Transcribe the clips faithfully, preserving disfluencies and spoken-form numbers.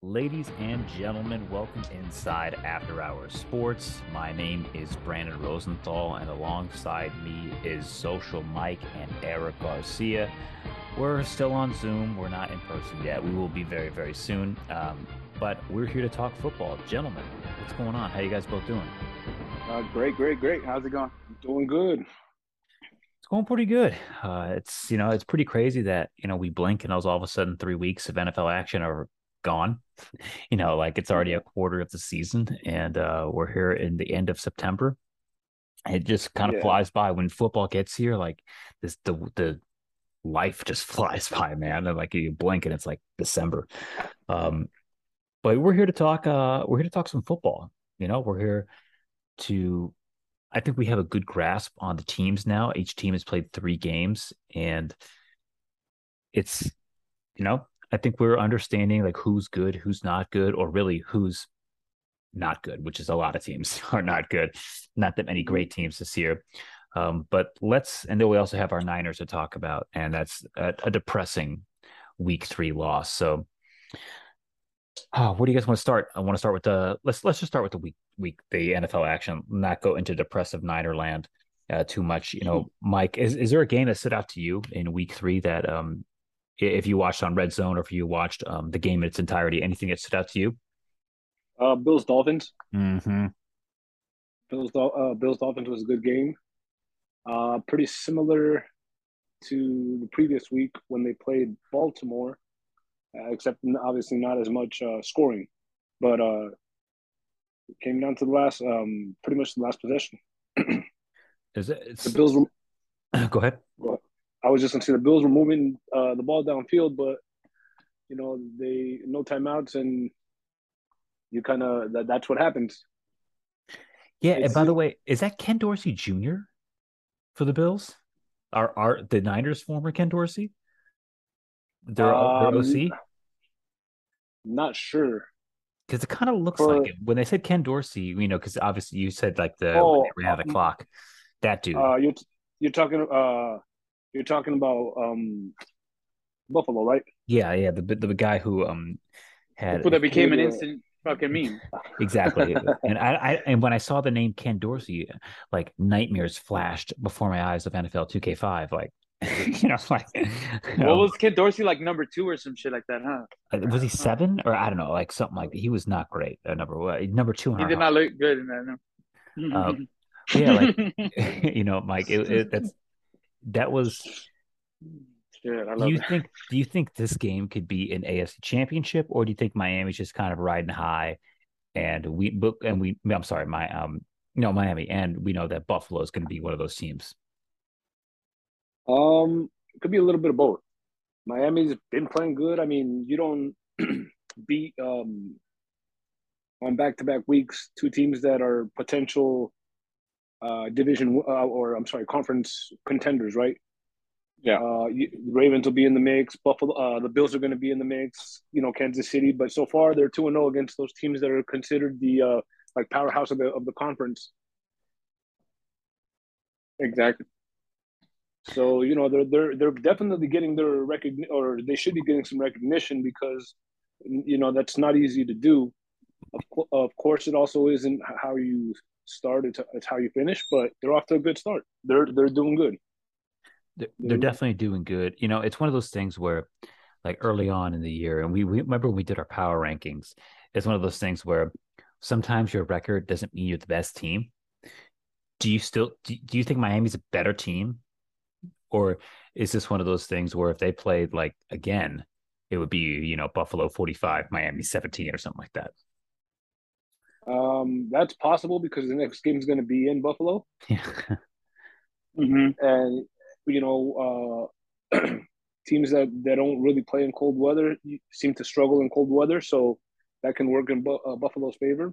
Ladies and gentlemen, welcome inside After Hours Sports. My name is Brandon Rosenthal, and alongside me is Social Mike and Eric Garcia. We're still on Zoom. We're not in person yet. We will be very, very soon. Um, but we're here to talk football. Gentlemen, what's going on? How you guys both doing? Uh, great, great, great. How's it going? Doing good. It's going pretty good. Uh, it's you know it's pretty crazy that you know we blink and all of a sudden three weeks of N F L action are gone. You know, like it's already Yeah, a quarter of the season, and uh, we're here in the end of September. It just kind of yeah. flies by when football gets here. Like this, the the life just flies by, man. And like you blink and it's like December. Um, but we're here to talk. Uh, we're here to talk some football. You know, we're here to I think we have a good grasp on the teams now. Each team has played three games, and it's you know I think we're understanding like who's good, who's not good, or really who's not good, which is a lot of teams are not good. Not that many Mhm. great teams this year. Um, but let's and then we also have our Niners to talk about, and that's a, a depressing week three loss. So, oh, what do you guys want to start? I want to start with the let's let's just start with the week week the N F L action, not go into depressive Niner land uh, too much. You know, Mike, is is there a game that stood out to you in week three that um if you watched on Red Zone or if you watched um the game in its entirety, anything that stood out to you? Uh, Bills Dolphins. Mm-hmm. Bills Dol- uh, Bills Dolphins was a good game. Uh, pretty similar to the previous week when they played Baltimore, uh, except obviously not as much uh, scoring. But uh, it came down to the last, um, pretty much the last possession. Is it? The It's Bills were. go ahead. Well, I was just gonna say the Bills were moving uh, the ball downfield, but you know they no timeouts, and you kind of that, that's what happens. Yeah, and It's by the way, is that Ken Dorsey Junior for the Bills? Are are the Niners former Ken Dorsey? Their their um, O C? Not sure. Because it kind of looks like For it. When they said Ken Dorsey, you know, because obviously you said like the when oh, they ran out of the uh, clock, that dude. uh, you're you're talking uh you're talking about um Buffalo, right? Yeah, yeah, the the guy who um The had food that became an With instant fucking meme. exactly. And I, I and when I saw the name Ken Dorsey, like nightmares flashed before my eyes of N F L two K five. Like, you know, like, you What know, was Kid Dorsey like number two or some shit like that, huh? was he Huh. seven or I don't know, like something like that. He was not great. Uh, number what? Number two in He our did heart. not look good in that. Uh, No. but yeah, like, you know, Mike, it, it, that's that was. Shit, I Do love you it. think? Do you think this game could be an A F C Championship, or do you think Miami's just kind of riding high and we book and we? I'm sorry, my um, no, Miami, and we know that Buffalo is going to be one of those teams. um, it could be a little bit of both. Miami's been playing good. I mean, you don't beat um on back to back weeks two teams that are potential uh division uh, or I'm sorry conference contenders, right? Yeah. Uh, you, Ravens will be in the mix. Buffalo, uh, the Bills are going to be in the mix. You know, Kansas City, but so far they're two and zero against those teams that are considered the uh, like powerhouse of the of the conference. Exactly. So you know they're they're they're definitely getting their recognition, or they should be getting some recognition because you know that's not easy to do. Of, co- of course, it also isn't how you start; it's, it's how you finish. But they're off to a good start. They're they're doing good. They're, they're They're, definitely doing good. You know, it's one of those things where, like early on in the year, and we, we remember when we did our power rankings. It's one of those things where sometimes your record doesn't mean you're the best team. Do you still do, do you think Miami's a better team, or is this one of those things where if they played like again, it would be you know Buffalo forty-five, Miami seventeen, or something like that? um, that's possible because the next game is going to be in Buffalo. Yeah. Hmm. And you know uh, teams that, that don't really play in cold weather seem to struggle in cold weather, so that can work in Bu- uh, Buffalo's favor.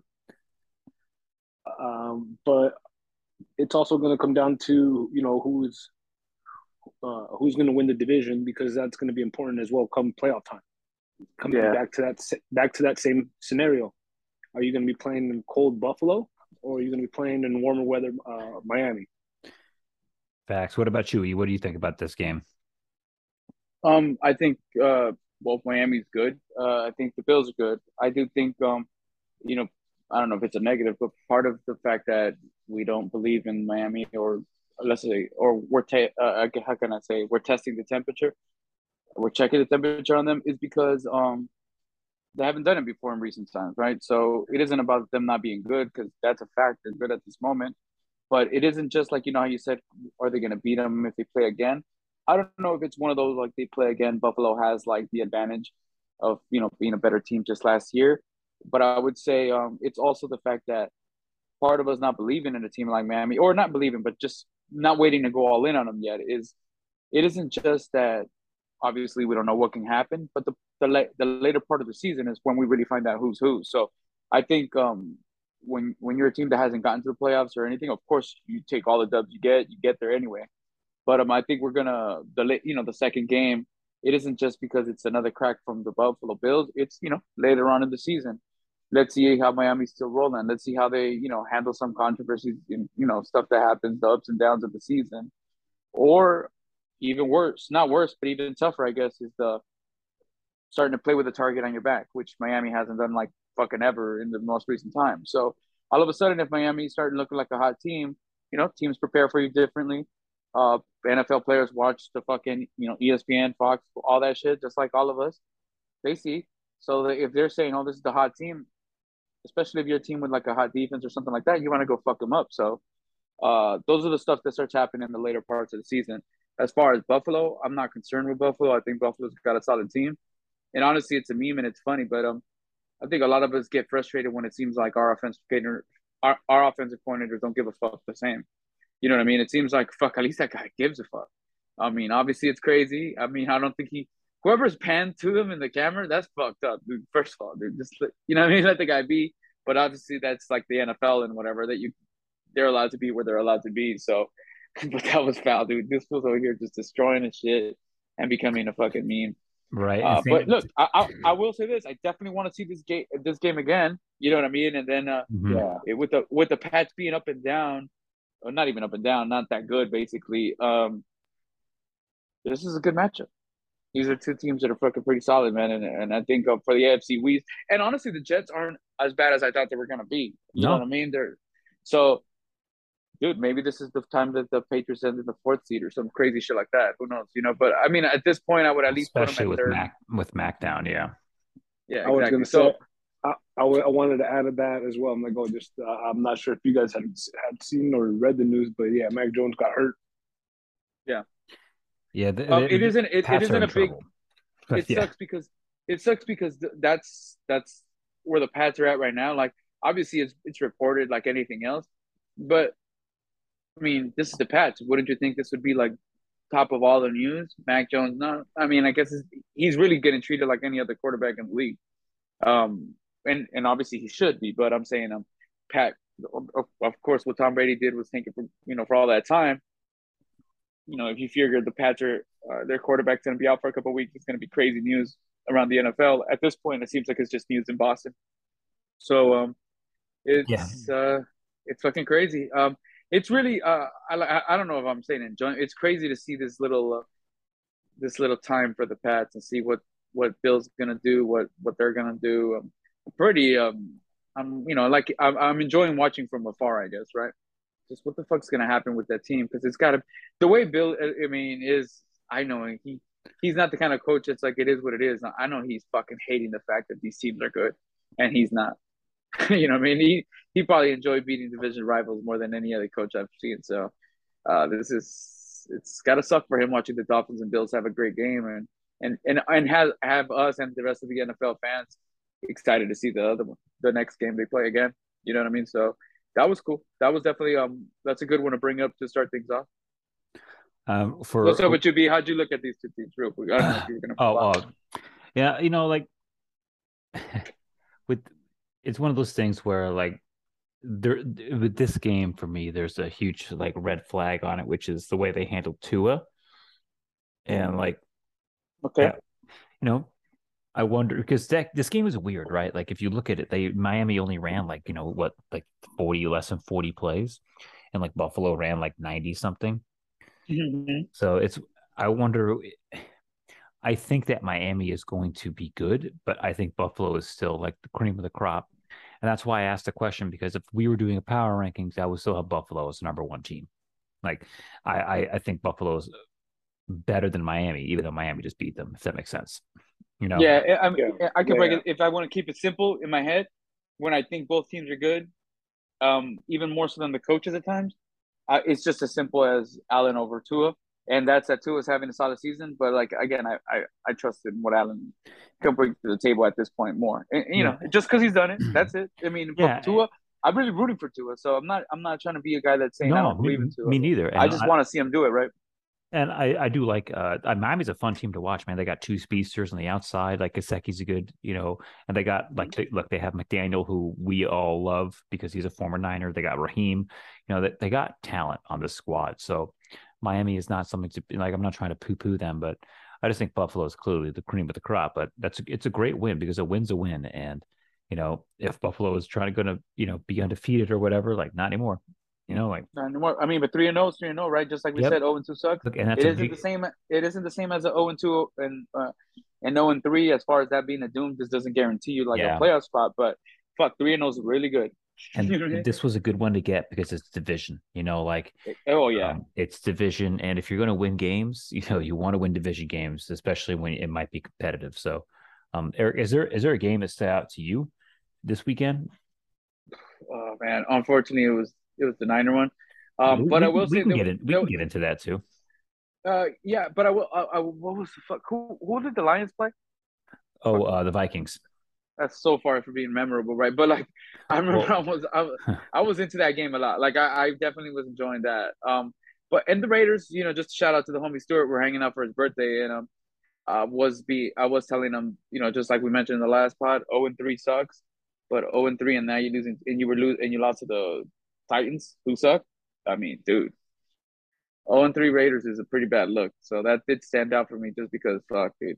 Um, but it's also going to come down to you know who's uh, who's going to win the division because that's going to be important as well come playoff time. Coming Yeah. back to that back to that same scenario, are you going to be playing in cold Buffalo or are you going to be playing in warmer weather uh, Miami? Facts. What about you? What do you think about this game? Um, I think uh both Miami's good. Uh, I think the Bills are good. I do think, um, you know, I don't know if it's a negative, but part of the fact that we don't believe in Miami, or let's say, or we're ta- uh, how can I say, we're testing the temperature, we're checking the temperature on them, is because um they haven't done it before in recent times, right? So it isn't about them not being good, because that's a fact. They're good at this moment. But it isn't just like, you know how you said, are they going to beat them if they play again? I don't know if it's one of those like they play again. Buffalo has like the advantage of, you know, being a better team just last year. But I would say um, it's also the fact that part of us not believing in a team like Miami, or not believing, but just not waiting to go all in on them yet, is it isn't just that obviously we don't know what can happen, but the the, la- the later part of the season is when we really find out who's who. So I think um, when when you're a team that hasn't gotten to the playoffs or anything, of course you take all the dubs you get, you get there anyway. But um, I think we're gonna the late, you know, the second game. It isn't just because it's another crack from the Buffalo Bills. It's, you know, later on in the season. Let's see how Miami's still rolling. Let's see how they, you know, handle some controversies, in, you know, stuff that happens, the ups and downs of the season. Or even worse, not worse, but even tougher, I guess, is the starting to play with a target on your back, which Miami hasn't done like fucking ever in the most recent time. So all of a sudden, if Miami's starting looking like a hot team, you know, teams prepare for you differently. Uh, N F L players watch the fucking, you know, E S P N, Fox, all that shit, just like all of us. They see. So that if they're saying, "Oh, this is the hot team," especially if you're a team with like a hot defense or something like that, you want to go fuck them up. So uh, those are the stuff that starts happening in the later parts of the season. As far as Buffalo, I'm not concerned with Buffalo. I think Buffalo's got a solid team. And honestly, it's a meme and it's funny, but um, I think a lot of us get frustrated when it seems like our offensive coordinator, our, our offensive coordinators don't give a fuck the same. You know what I mean? It seems like fuck. At least that guy gives a fuck. I mean, obviously it's crazy. I mean, I don't think he. Whoever's panned to him in the camera, that's fucked up, dude. First of all, dude, just let- you know what I mean. Let the guy be. But obviously, that's like the N F L and whatever, that you they're allowed to be where they're allowed to be. So, but that was foul, dude. This was over here just destroying the shit and becoming a fucking meme. Right. And Uh, but same. look, I, I I will say this: I definitely want to see this game this game again. You know what I mean? And then uh, Mhm. Yeah. it, with the with the Pats being up and down, or not even up and down, not that good, basically. Um, this is a good matchup. These are two teams that are fucking pretty solid, man. And and I think uh, for the A F C West, and honestly, the Jets aren't as bad as I thought they were gonna be. You know what No, I mean? They're so, dude, maybe this is the time that the Patriots end in the fourth seed or some crazy shit like that. Who knows? You know, but I mean, at this point, I would at least put them especially at with third. Mac with Mac down. Yeah. Yeah, I was exactly. gonna say So, I, I, w- I wanted to add to that as well. I'm like, oh, just uh, I'm not sure if you guys had had seen or read the news, but yeah, Mac Jones got hurt. yeah, Yeah. The, um, the, it the isn't. It, it Pats are isn't in a big. trouble. But It yeah. sucks because it sucks because th- that's that's where the Pats are at right now. Like, obviously, it's it's reported like anything else, but I mean, this is the Pats. Wouldn't you think this would be like top of all the news? Mac Jones, no. I mean, I guess it's, he's really getting treated like any other quarterback in the league. Um, and and obviously he should be, but I'm saying um, Pat, of, of course, what Tom Brady did was thinking for, you know, for all that time. You know, if you figure the Pats are uh, their quarterback's going to be out for a couple of weeks, it's going to be crazy news around the N F L. At this point, it seems like it's just news in Boston. So um, Yeah. it's uh, it's fucking crazy. Um, it's really uh, I I don't know if I'm saying enjoying. It's crazy to see this little uh, this little time for the Pats and see what what Bill's gonna do, what what they're gonna do. Um, pretty um, I'm you know like I'm I'm enjoying watching from afar, I guess, right? Just what the fuck's gonna happen with that team, because it's got to the way Bill. I mean, is I know he he's not the kind of coach that's like it is what it is. I know he's fucking hating the fact that these teams are good, and he's not. You know, what I mean, he he probably enjoyed beating division rivals more than any other coach I've seen. So uh, this is it's got to suck for him watching the Dolphins and Bills have a great game, and and and and have have us and the rest of the N F L fans excited to see the other one, the next game they play again. You know what I mean? So that was cool. That was definitely um that's a good one to bring up to start things off. Um. What's For up with you, B? How'd you look at these two teams real quick? I don't know if you were gonna oh, move on. oh, yeah. You know, like with it's one of those things where like there with this game for me, there's a huge like red flag on it, which is the way they handled Tua. And like Okay. that, you know, I wonder because that this game is weird, right? Like if you look at it, they Miami only ran like, you know, what, like forty, less than forty plays, and like Buffalo ran like ninety something. Mm-hmm. So it's I wonder I think that Miami is going to be good, but I think Buffalo is still like the cream of the crop. And that's why I asked the question, because if we were doing a power rankings, I would still have Buffalo as the number one team. Like I, I, I think Buffalo is better than Miami, even though Miami just beat them, if that makes sense. You know? Yeah, I, I, Yeah, I can yeah, break yeah. it if I want to keep it simple in my head. When I think both teams are good, um, even more so than the coaches at times. Uh, it's just as simple as Allen over Tua, and that's that Tua's having a solid season. But like again, I I, I trust in what Allen can bring to the table at this point more. And, you Yeah. know, just because he's done it, that's it. I mean, for Yeah. Tua, I'm really rooting for Tua, so I'm not I'm not trying to be a guy that's saying I No, don't me, believe in Tua. me neither. I And just I, want to see him do it, right? And I, I do like uh Miami's a fun team to watch, man. They got two speedsters on the outside. Like Gesicki's a good, you know, and they got like they, look, they have McDaniel, who we all love because he's a former Niner. They got Raheem, you know, that they, they got talent on the squad. So Miami is not something to like. I'm not trying to poo-poo them, but I just think Buffalo is clearly the cream of the crop. But that's it's a great win because a win's a win. And you know, if Buffalo is trying to gonna, you know, be undefeated or whatever, like not anymore. You know, like Not anymore. I mean, but three and zero is three and zero, right? Just like we said, yep. zero and two sucks. Look, and that's It a isn't the big same. It isn't the same as a zero and two and uh, and zero and three. As far as that being a doom, this doesn't guarantee you like a yeah. playoff spot. But fuck, three and zero is really good. And You know what I mean? this was a good one to get because it's division, you know, like Oh yeah, um, it's division. And if you're going to win games, you know, you want to win division games, especially when it might be competitive. So, um, Eric, is there is there a game that stood out to you this weekend? oh man. Unfortunately, it was it was the Niner one. Um, We, but we I can will we say can that get in we there, can get into that too. uh, yeah. But I will. I, I, what was the fuck? Who who did the Lions play? Oh, Fuck, uh, the Vikings. that's so far from being memorable, right? But like, I remember Well, I was I, was- I was into that game a lot. Like I, I definitely was enjoying that. Um, but and the Raiders, you know, just shout out to the homie Stewart. We're hanging out for his birthday, and um, uh, was be I was telling him, you know, just like we mentioned in the last pod, zero and three sucks, but zero and three, and now you're losing, and you were losing, and you lost to the Titans, who suck. I mean, dude, zero and three Raiders is a pretty bad look. So that did stand out for me, just because fuck, dude.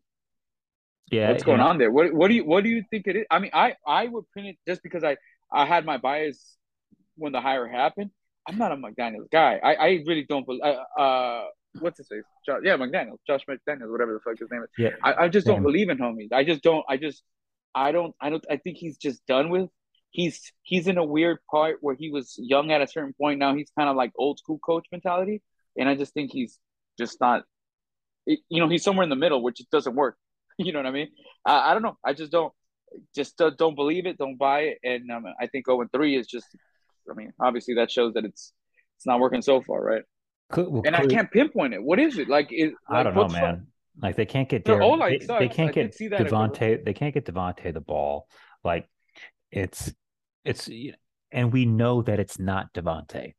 yeah, What's going and on there? What what do you what do you think it is? I mean, I I would print it just because I I had my bias when the hire happened. I'm not a McDaniel's guy. I I really don't believe. Uh, uh, what's his face? Josh, yeah, McDaniel, Josh McDaniels, whatever the fuck his name is. yeah, I I just don't same. believe in homies. I just don't. I just I don't. I don't. I think he's just done with. He's he's in a weird part where he was young at a certain point. Now he's kind of like old school coach mentality, and I just think he's just not. You know, he's somewhere in the middle, which doesn't work. You know what I mean? Uh, I don't know. I just don't just uh, don't believe it, don't buy it, and um, I think zero and three is just. I mean, obviously that shows that it's it's not working so far, right? Cl- well, And I clearly, can't pinpoint it. What is it like? Is I like don't know, what the fuck? man. Like they can't get Their O Derek, line they, they sucks. can't I did get see that. Devontae, they can't get Devontae the ball. Like it's it's and we know that it's not Devontae.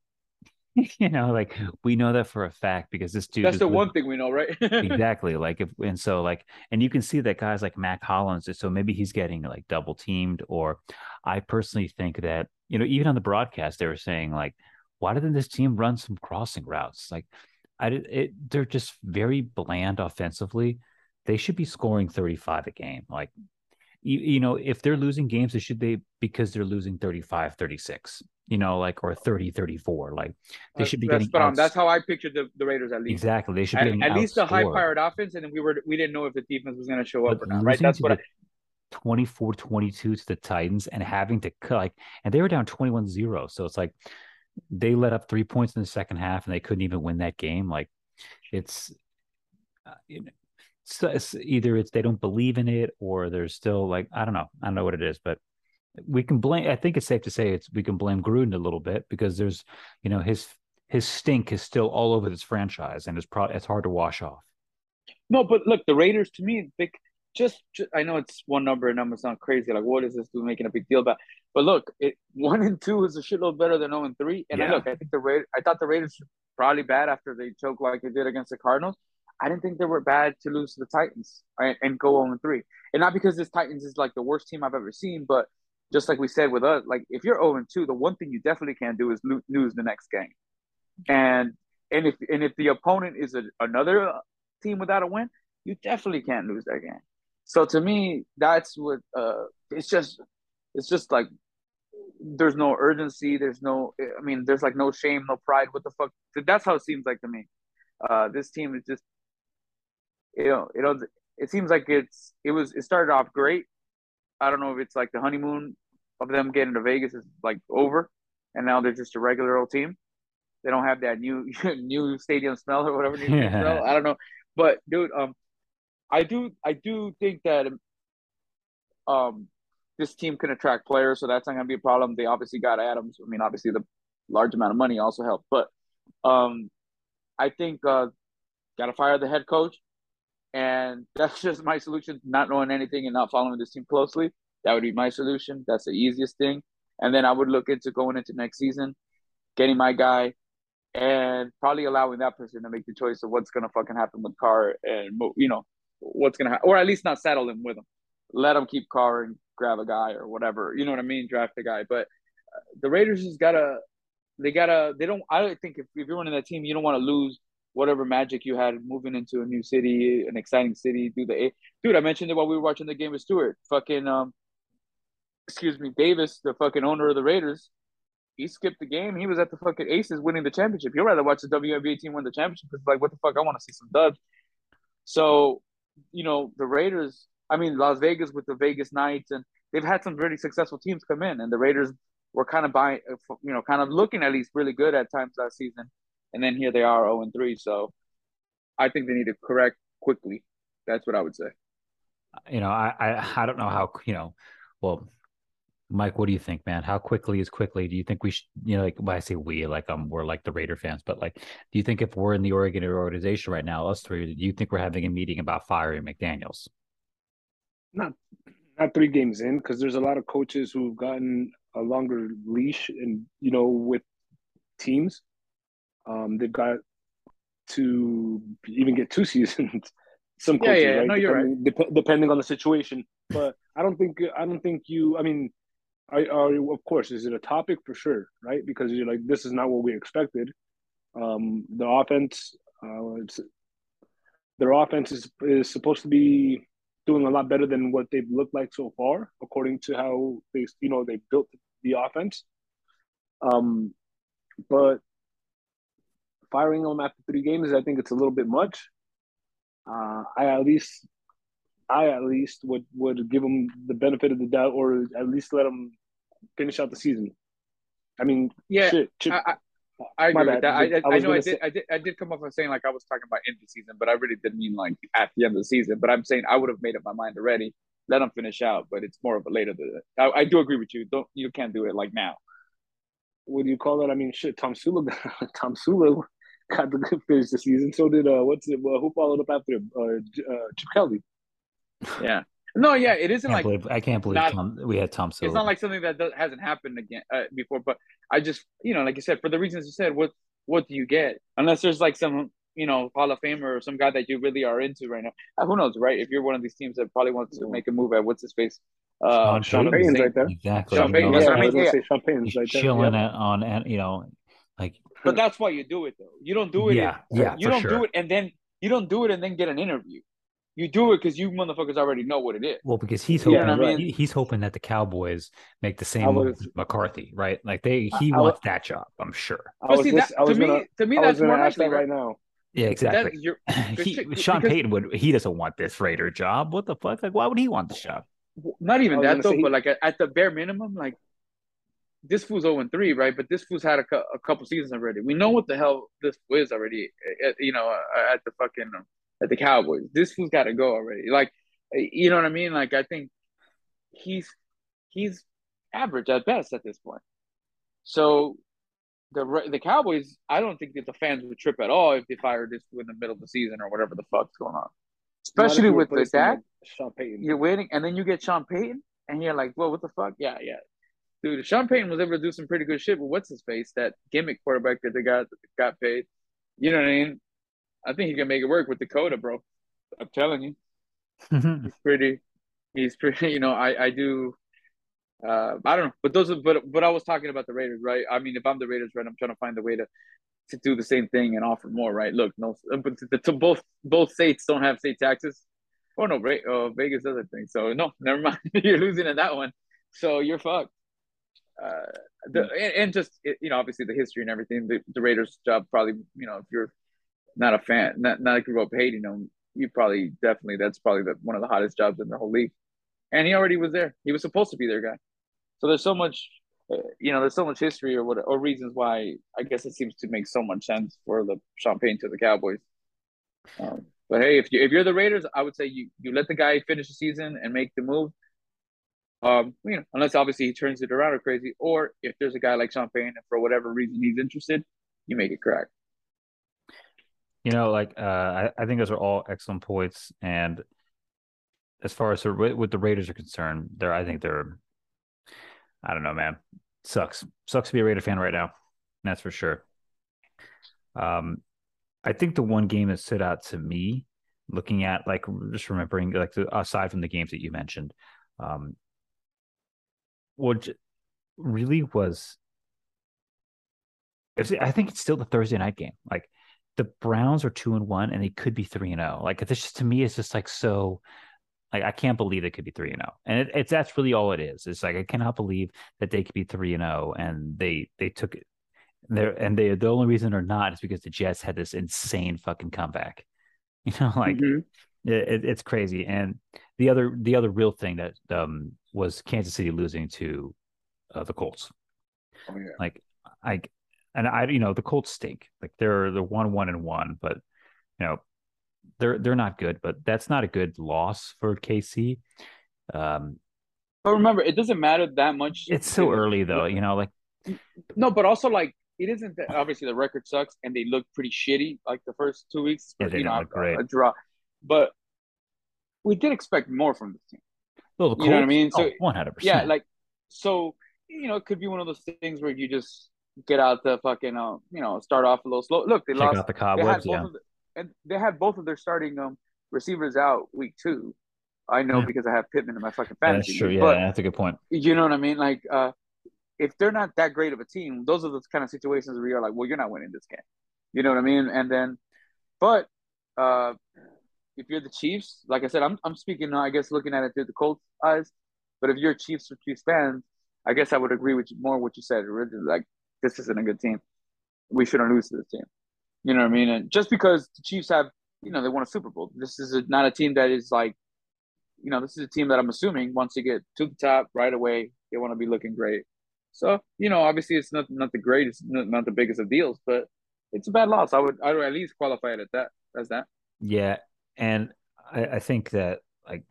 You know, like we know that for a fact because this dude That's is the with one thing we know, right? exactly like if and so like and you can see that guys like Mac Hollins, so maybe he's getting like double teamed, or I personally think that, you know, even on the broadcast they were saying like, why didn't this team run some crossing routes? Like I did it, they're just very bland offensively. They should be scoring thirty-five a game. Like you, you know, if they're losing games, it should they because they're losing thirty-five, thirty-six, you know, like or thirty, thirty-four. Like they Uh, should be that's getting spot on. out. That's how I pictured the, the Raiders at least. Exactly. They should be At, getting at least the high outscored. powered offense, and then we were we didn't know if the defense was going to show up But or not, right? losing That's to what I, the twenty-four twenty-two to the Titans and having to cut like, and they were down twenty-one zero. So it's like they let up three points in the second half and they couldn't even win that game. Like it's, uh, you know, so it's either it's they don't believe in it or there's still like, I don't know. I don't know what it is, but we can blame, I think it's safe to say it's, we can blame Gruden a little bit because there's, you know, his, his stink is still all over this franchise and it's probably, it's hard to wash off. no, but look, the Raiders to me, they just, just I know it's one number and numbers sound crazy. Like, what is this doing making a big deal about? But look, it one and two is a shitload better than zero and three. And I Yeah. look, I think the Raiders, I thought the Raiders were probably bad after they choked like they did against the Cardinals. I didn't think they were bad to lose to the Titans and, and go zero and three. And not because this Titans is like the worst team I've ever seen, but just like we said with us, like if you're zero and two, the one thing you definitely can't do is lo- lose the next game. And and if and if the opponent is a, another team without a win, you definitely can't lose that game. So to me, that's what uh, it's just. It's just like there's no urgency. There's no. I mean, there's like no shame, no pride. What the fuck? That's how it seems like to me. Uh, this team is just you know you know it seems like it's it was it started off great. I don't know if it's like the honeymoon of them getting to Vegas is like over, and now they're just a regular old team. They don't have that new new stadium smell or whatever new team smell. Yeah. I don't know, but dude, um, I do I do think that um this team can attract players, so that's not gonna be a problem. They obviously got Adams. I mean, obviously the large amount of money also helped, but um, I think uh, got to fire the head coach, and that's just my solution. Not knowing anything and not following this team closely, that would be my solution. That's the easiest thing, and then I would look into going into next season, getting my guy, and probably allowing that person to make the choice of what's gonna fucking happen with Carr and you know what's gonna happen, or at least not saddle him with him. Let him keep Carr and grab a guy or whatever. You know what I mean? Draft a guy, but uh, the Raiders just gotta they gotta they don't. I don't think if, if you're running that team, you don't want to lose whatever magic you had moving into a new city, an exciting city. Do the dude? I mentioned it while we were watching the game with Stewart. Fucking um, excuse me, Davis, the fucking owner of the Raiders. He skipped the game. He was at the fucking Aces winning the championship. You'd rather watch the W N B A team win the championship. It's like, what the fuck? I want to see some dubs. So, you know, the Raiders, I mean, Las Vegas with the Vegas Knights, and they've had some really successful teams come in, and the Raiders were kind of buying, you know, kind of looking at least really good at times last season. And then here they are oh and three. So I think they need to correct quickly. That's what I would say. You know, I, I, I don't know how, you know, well, Mike, what do you think, man? How quickly is quickly? Do you think we should, you know, like when I say we, like um, we're like the Raider fans, but like, do you think if we're in the Oregon organization right now, us three, do you think we're having a meeting about firing McDaniels? Not not three games in, because there's a lot of coaches who've gotten a longer leash, and you know, with teams, um, they've got to even get two seasons. Some Yeah, coaches, yeah, right? no, you're right. Depending, dep- depending on the situation. But I don't think I don't think you. I mean, I, I of course, is it a topic for sure, right? Because you're like, this is not what we expected. Um, the offense, uh, it's, their offense is is supposed to be doing a lot better than what they've looked like so far, according to how they, you know, they built the offense. Um, but firing them after three games, I think it's a little bit much. Uh, I at least, I at least would would give them the benefit of the doubt, or at least let them finish out the season. I mean, Yeah, shit, Chip, I, I, I my agree with bad. that. I, I, I I was know I gonna did, say, I did, I did come off as saying like I was talking about end of the season, but I really didn't mean like at the end of the season. But I'm saying I would have made up my mind already. Let them finish out, but it's more of a later. I, I do agree with you. Don't you can't do it like now. what do you call it? I mean, shit, Tom Sula, Tom Sula got the good finish the season. So did uh, what's it? Uh, who followed up after him? Uh, uh, Chip Kelly. Yeah. No, yeah, it isn't Can't like believe I can't believe not. Tom. We had Tom It's Silva. not like something that does, hasn't happened again uh, before. But I just, you know, like you said, for the reasons you said, what what do you get? Unless there's like some, you know, Hall of Famer or some guy that you really are into right now. Uh, who knows, right? If you're one of these teams that probably wants to make a move at what's his face, uh, Sean Sean from the Payton, Payton's right Saints, there. exactly. Sean You Payton. know, That's Yeah, what I I mean. was gonna Yeah, say Sean Payton's he's right there. chilling Yep. at, on, and you know, like but that's why you do it though. You don't do it if yeah, yeah, you for don't do sure. it and then you don't do it and then get an interview. You do it because you motherfuckers already know what it is. Well, because he's You know Yeah, what I hoping right. mean? he, he's hoping that the Cowboys make the I same move was, as McCarthy, right? Like they I, he I, wants that job, I'm sure. I But was see that just, I to was gonna, me, to me I was that's gonna more ask likely, that right? right now. Yeah, That exactly. you're He Sean because Payton would he doesn't want this Raider job. What the fuck? Like, why would he want this job? not I even was that gonna though, say but he, like at, at the bare minimum, like this fool's oh and three, right? But this fool's had a, a couple seasons already. We know what the hell this fool is already, at, you know, at the fucking at the Cowboys. This fool's got to go already. Like, you know what I mean? Like, I think he's he's average at best at this point. So the the Cowboys, I don't think that the fans would trip at all if they fired this fool in the middle of the season or whatever the fuck's going on. not if Especially you with the replace him Dak, with Sean Payton. you're waiting, and then you get Sean Payton, and you're like, well, what the fuck? Yeah, yeah. Dude, Sean Payton was able to do some pretty good shit, but what's his face? That gimmick quarterback that they got that got paid. You know what I mean? I think he can make it work with Dakota, bro. I'm telling you, he's pretty. He's pretty. You know, I I do. Uh, I don't know, but those are. But but I was talking about the Raiders, right? I mean, if I'm the Raiders, right, I'm trying to find a way to to do the same thing and offer more, right? Look, no, but the, the, both both states don't have state taxes. Oh no, uh, Vegas does, I think. So no, never mind. You're losing in that one, so you're fucked. Uh, the and, and just you know, obviously the history and everything. The, the Raiders' job probably, you know, if you're not a fan, not not like you grew up hating them, you probably definitely that's probably the, one of the hottest jobs in the whole league. And he already was there. He was supposed to be their guy. So there's so much, uh, you know, there's so much history or what or reasons why I guess it seems to make so much sense for the Sean Payton to the Cowboys. Um, but hey, if you if you're the Raiders, I would say you you let the guy finish the season and make the move. Um, you know, unless obviously he turns it around or crazy, or if there's a guy like Sean Payton and for whatever reason he's interested, you make it crack. You know, like uh, I, I think those are all excellent points. And as far as with the Raiders are concerned, they're I think they're I don't know, man. Sucks. Sucks to be a Raider fan right now. That's for sure. Um, I think the one game that stood out to me, looking at like just remembering like the, aside from the games that you mentioned, um, what really was, I think it's still the Thursday night game. Like the Browns are two and one, and they could be three and zero. Like this, just to me, it's just like so. Like I can't believe it could be three and zero, and it, it's that's really all it is. It's like I cannot believe that they could be three and zero, and they they took it there, and they the only reason they're not is because the Jets had this insane fucking comeback. You know, like mm-hmm. it, it's crazy. And the other the other real thing that um was Kansas City losing to uh, the Colts. Oh yeah, like I and I you know the Colts stink. Like they're the one one and one, but you know. They're they're not good, but that's not a good loss for K C. Um, but remember, it doesn't matter that much. It's so early, though. You know, like no, but also like it isn't that obviously the record sucks and they look pretty shitty like the first two weeks. Yeah, they you didn't know, look great. A, a draw, but we did expect more from this team. Well, the Colts, you know what I mean? So one hundred percent. Yeah, like so you know, it could be one of those things where you just get out the fucking uh, you know, start off a little slow. Look, they Check lost. out the cobwebs, yeah. Of the, and they had both of their starting um receivers out week two. I know yeah. because I have Pittman in my fucking fantasy. Yeah, that's true. League. Yeah, but, that's a good point. You know what I mean? Like, uh, if they're not that great of a team, those are the kind of situations where you're like, well, you're not winning this game. You know what I mean? And then, but uh, if you're the Chiefs, like I said, I'm I'm speaking, I guess, looking at it through the Colts eyes. But if you're Chiefs or Chiefs fans, I guess I would agree with you more what you said originally. Like, this isn't a good team. We shouldn't lose to this team. You know what I mean? And just because the Chiefs have, you know, they won a Super Bowl. This is a, not a team that is like, you know, this is a team that I'm assuming once they get to the top right away, they want to be looking great. So, you know, obviously it's not not the greatest, not, not the biggest of deals, but it's a bad loss. I would I would at least qualify it at that as that. Yeah, and I, I think that like,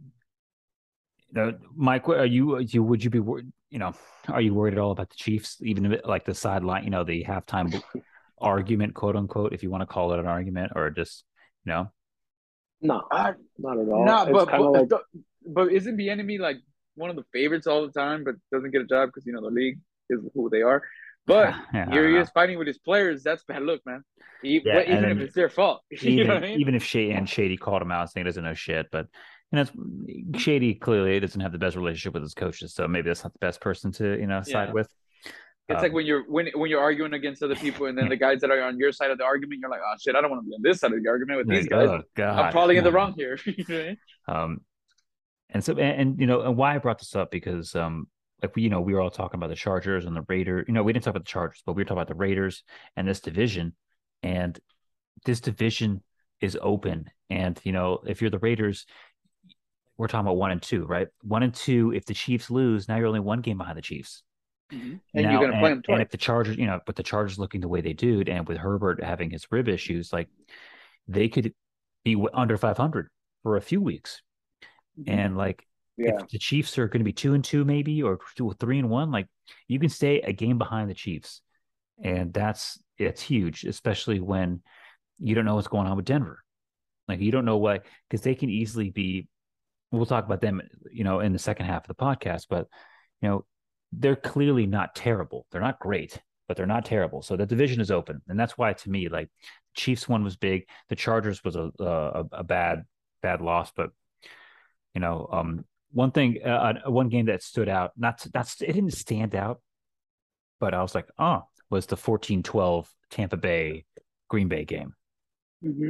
you know, Mike, are you you would you be worried? You know, are you worried at all about the Chiefs, even if, like the sideline, you know, the halftime argument, quote unquote, if you want to call it an argument, or just you know? No, not at all. No, but but, like... but isn't the enemy like one of the favorites all the time, but doesn't get a job because you know the league is who they are. But yeah, here he is fighting with his players. That's bad look, man. He, yeah, what, even if it's their fault, even, you know what I mean? Even if Shady and Shady called him out saying he doesn't know shit, but you know, Shady clearly doesn't have the best relationship with his coaches, so maybe that's not the best person to you know side yeah. with. It's um, like when you're when when you're arguing against other people, and then the guys that are on your side of the argument, you're like, oh shit, I don't want to be on this side of the argument with these guys. Oh, God. I'm probably in the wrong here. um, and so and, and you know, and why I brought this up because um, like we you know we were all talking about the Chargers and the Raiders. You know, we didn't talk about the Chargers, but we were talking about the Raiders and this division, and this division is open. And you know, if you're the Raiders, we're talking about one and two, right? One and two. If the Chiefs lose, now you're only one game behind the Chiefs. Mm-hmm. And now, you're going to play them twice. And if the Chargers, you know, but the Chargers looking the way they do, and with Herbert having his rib issues, like they could be under five hundred for a few weeks. Mm-hmm. And like, yeah. if the Chiefs are going to be two and two, maybe, or two or three and one, like you can stay a game behind the Chiefs. And that's, it's huge, especially when you don't know what's going on with Denver. Like you don't know what, because they can easily be, we'll talk about them, you know, in the second half of the podcast, but you know, they're clearly not terrible. They're not great, but they're not terrible. So the division is open. And that's why, to me, like Chiefs one was big. The Chargers was a a, a bad, bad loss. But, you know, um, one thing, uh, one game that stood out, not, that's, it didn't stand out, but I was like, oh, was the fourteen twelve Tampa Bay Green Bay game. Mm-hmm.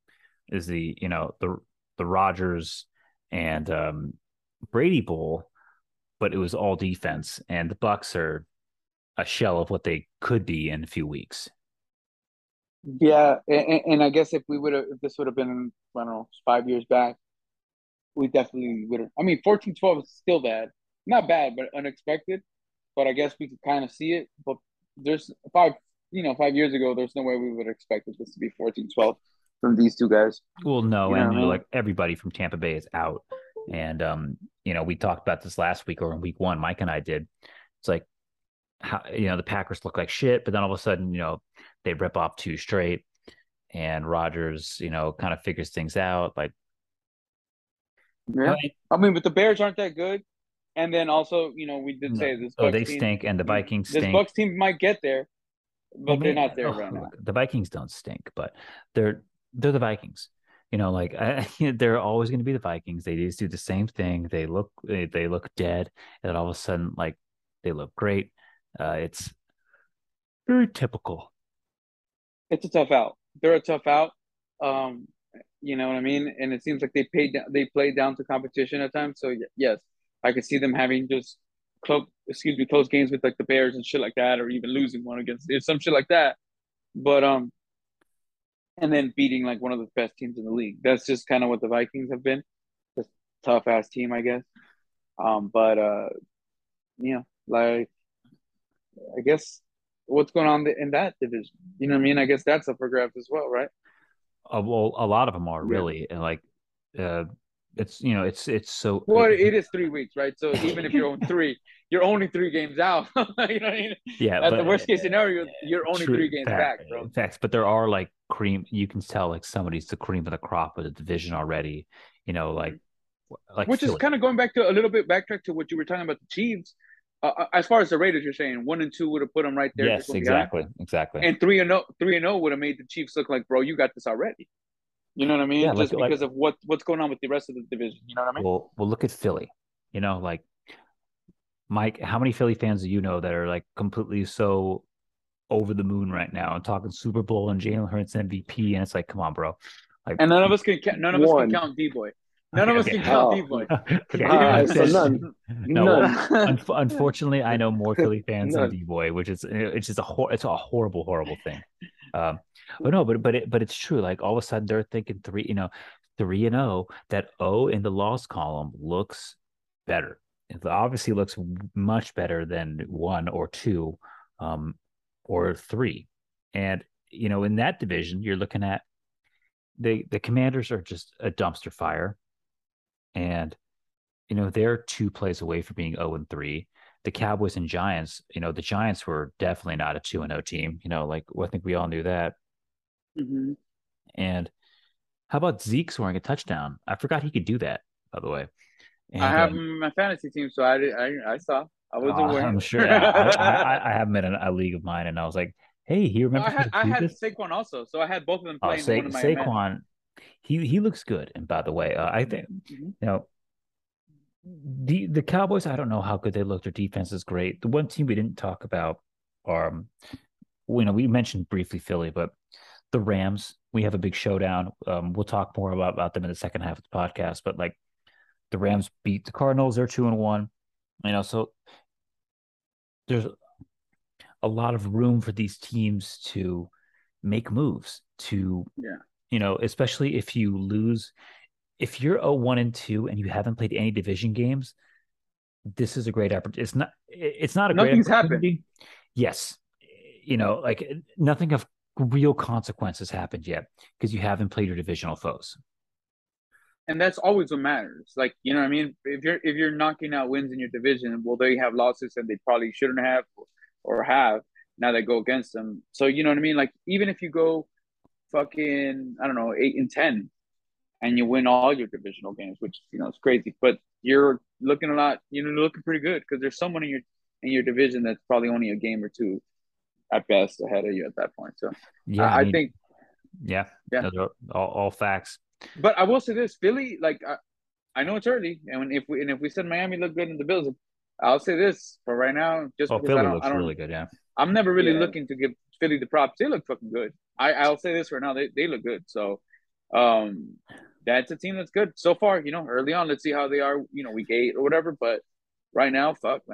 Is the, you know, the, the Rodgers and um, Brady Bowl, but it was all defense, and the Bucs are a shell of what they could be in a few weeks. Yeah, and, and I guess if we would have, if this would have been, I don't know, five years back, we definitely would have. I mean, fourteen twelve is still bad. Not bad, but unexpected. But I guess we could kind of see it. But there's five, you know, five years ago, there's no way we would have expected this to be fourteen twelve from these two guys. Well, no, You know and what you I know, mean? like everybody from Tampa Bay is out, and um, you know, we talked about this last week or in week one. Mike and I did. It's like how you know the Packers look like shit, but then all of a sudden, you know, they rip off two straight, and Rodgers, you know, kind of figures things out. Like, I Yeah. mean, I mean, but the Bears aren't that good. And then also, you know, we did no, say this oh, Bucks they team, stink, and the Vikings this stink. Bucks team might get there, Oh but they're man, not there oh, right now. look, the Vikings don't stink, but they're they're the Vikings. You know, like I, they're always going to be the Vikings. They just do the same thing. They look they, they look dead, and then all of a sudden, like they look great. Uh, it's very typical. It's a tough out. They're a tough out. Um, you know what I mean? And it seems like they paid they play down to competition at times. So yes, I could see them having just close excuse me close games with like the Bears and shit like that, or even losing one against some shit like that. But um, and then beating like one of the best teams in the league. That's just kind of what the Vikings have been. Just tough ass team, I guess. Um, but uh, you know, like I guess what's going on in that division? You know what I mean? I guess that's up for grabs as well, right? Uh, well, a lot of them are Yeah. really, and like, uh, it's you know, it's it's so. Well, it is three weeks, right? So even if you're on three, you're only three games out. you know what I mean? Yeah, At but the uh, worst case scenario, you're only true three games fact, back, bro. facts. But there are like cream. You can tell like somebody's the cream of the crop of the division already. You know, like Mhm. like Which is Philly. kind of going back to a little bit backtrack to what you were talking about the Chiefs. Uh, uh, as far as the Raiders, you're saying one and two would have put them right there, just Yes, one behind, exactly, exactly. and three and no, three and zero would have made the Chiefs look like, bro, you got this already. You know what I Yeah, mean? like Just like because of what what's going on with the rest of the division. You know what I mean? well, well, look at Philly. You know, like Mike, how many Philly fans do you know that are like completely so over the moon right now and talking Super Bowl and Jalen Hurts M V P? And it's like, come on, bro. Like, And none of us can none of us can One. count D boy. None okay, of us okay, can count D Oh, boy. okay. You all know? right. So Then, none, no, well, none, un- unfortunately, I know more Philly fans than none. D Boy, which is it's just a hor- it's a horrible, horrible thing. Um, but no, but but it, but it's true. Like all of a sudden, they're thinking three, you know, three and zero. That O in the loss column looks better. It obviously looks much better than one or two, um, or three. And you know, in that division, you're looking at the the Commanders are just a dumpster fire, and you know, they're two plays away from being zero and three. The Cowboys and Giants, you know, the Giants were definitely not a two and zero team. You know, like I think we all knew that. Mm-hmm. And how about Zeke scoring a touchdown? I forgot he could do that, by the way. I And have um, him in my fantasy team, so I I I saw. I uh, was I'm aware. sure yeah, I, I I have him in a, a league of mine, and I was like, hey, he Well, I remembers how had to I do had this. Saquon also, so I had both of them Uh, playing in Sa- one of my events. Saquon, he he looks good. And by the way, uh, I think Mm-hmm. you know the the Cowboys. I don't know how good they look. Their defense is great. The one team we didn't talk about are um, you know, we mentioned briefly Philly, but the Rams, we have a big showdown. Um, we'll talk more about, about them in the second half of the podcast. But like the Rams beat the Cardinals, they're two and one. You know, so there's a lot of room for these teams to make moves to, Yeah. you know, especially if you lose, if you're a one and two and you haven't played any division games, this is a great opportunity. It's not, it's not a great Nothing's happened. opportunity. Yes. You know, like nothing of real consequences happened yet because you haven't played your divisional foes. And that's always what matters. Like, you know what I mean? If you're if you're knocking out wins in your division, well, they have losses and they probably shouldn't have or have now they go against them. So you know what I mean? Like even if you go fucking I don't know eight and ten and you win all your divisional games, which you know is crazy, but you're looking a lot. You know, looking pretty good because there's someone in your in your division that's probably only a game or two at best ahead of you at that point. So Yeah, I I, I mean, think yeah, yeah. those are all, all facts. But I will say this, Philly, like I, I know it's early, and if we and if we said Miami look good in the Bills, I'll say this for right now, just Oh, because I Philly don't, I looks don't, really good. Yeah, I'm never really Yeah. looking to give Philly the props. They look fucking good. I, I'll say this right now, they they look good. So, um, that's a team that's good so far. You know, early on, let's see how they are. You know, week eight or whatever. But right now, fuck, man,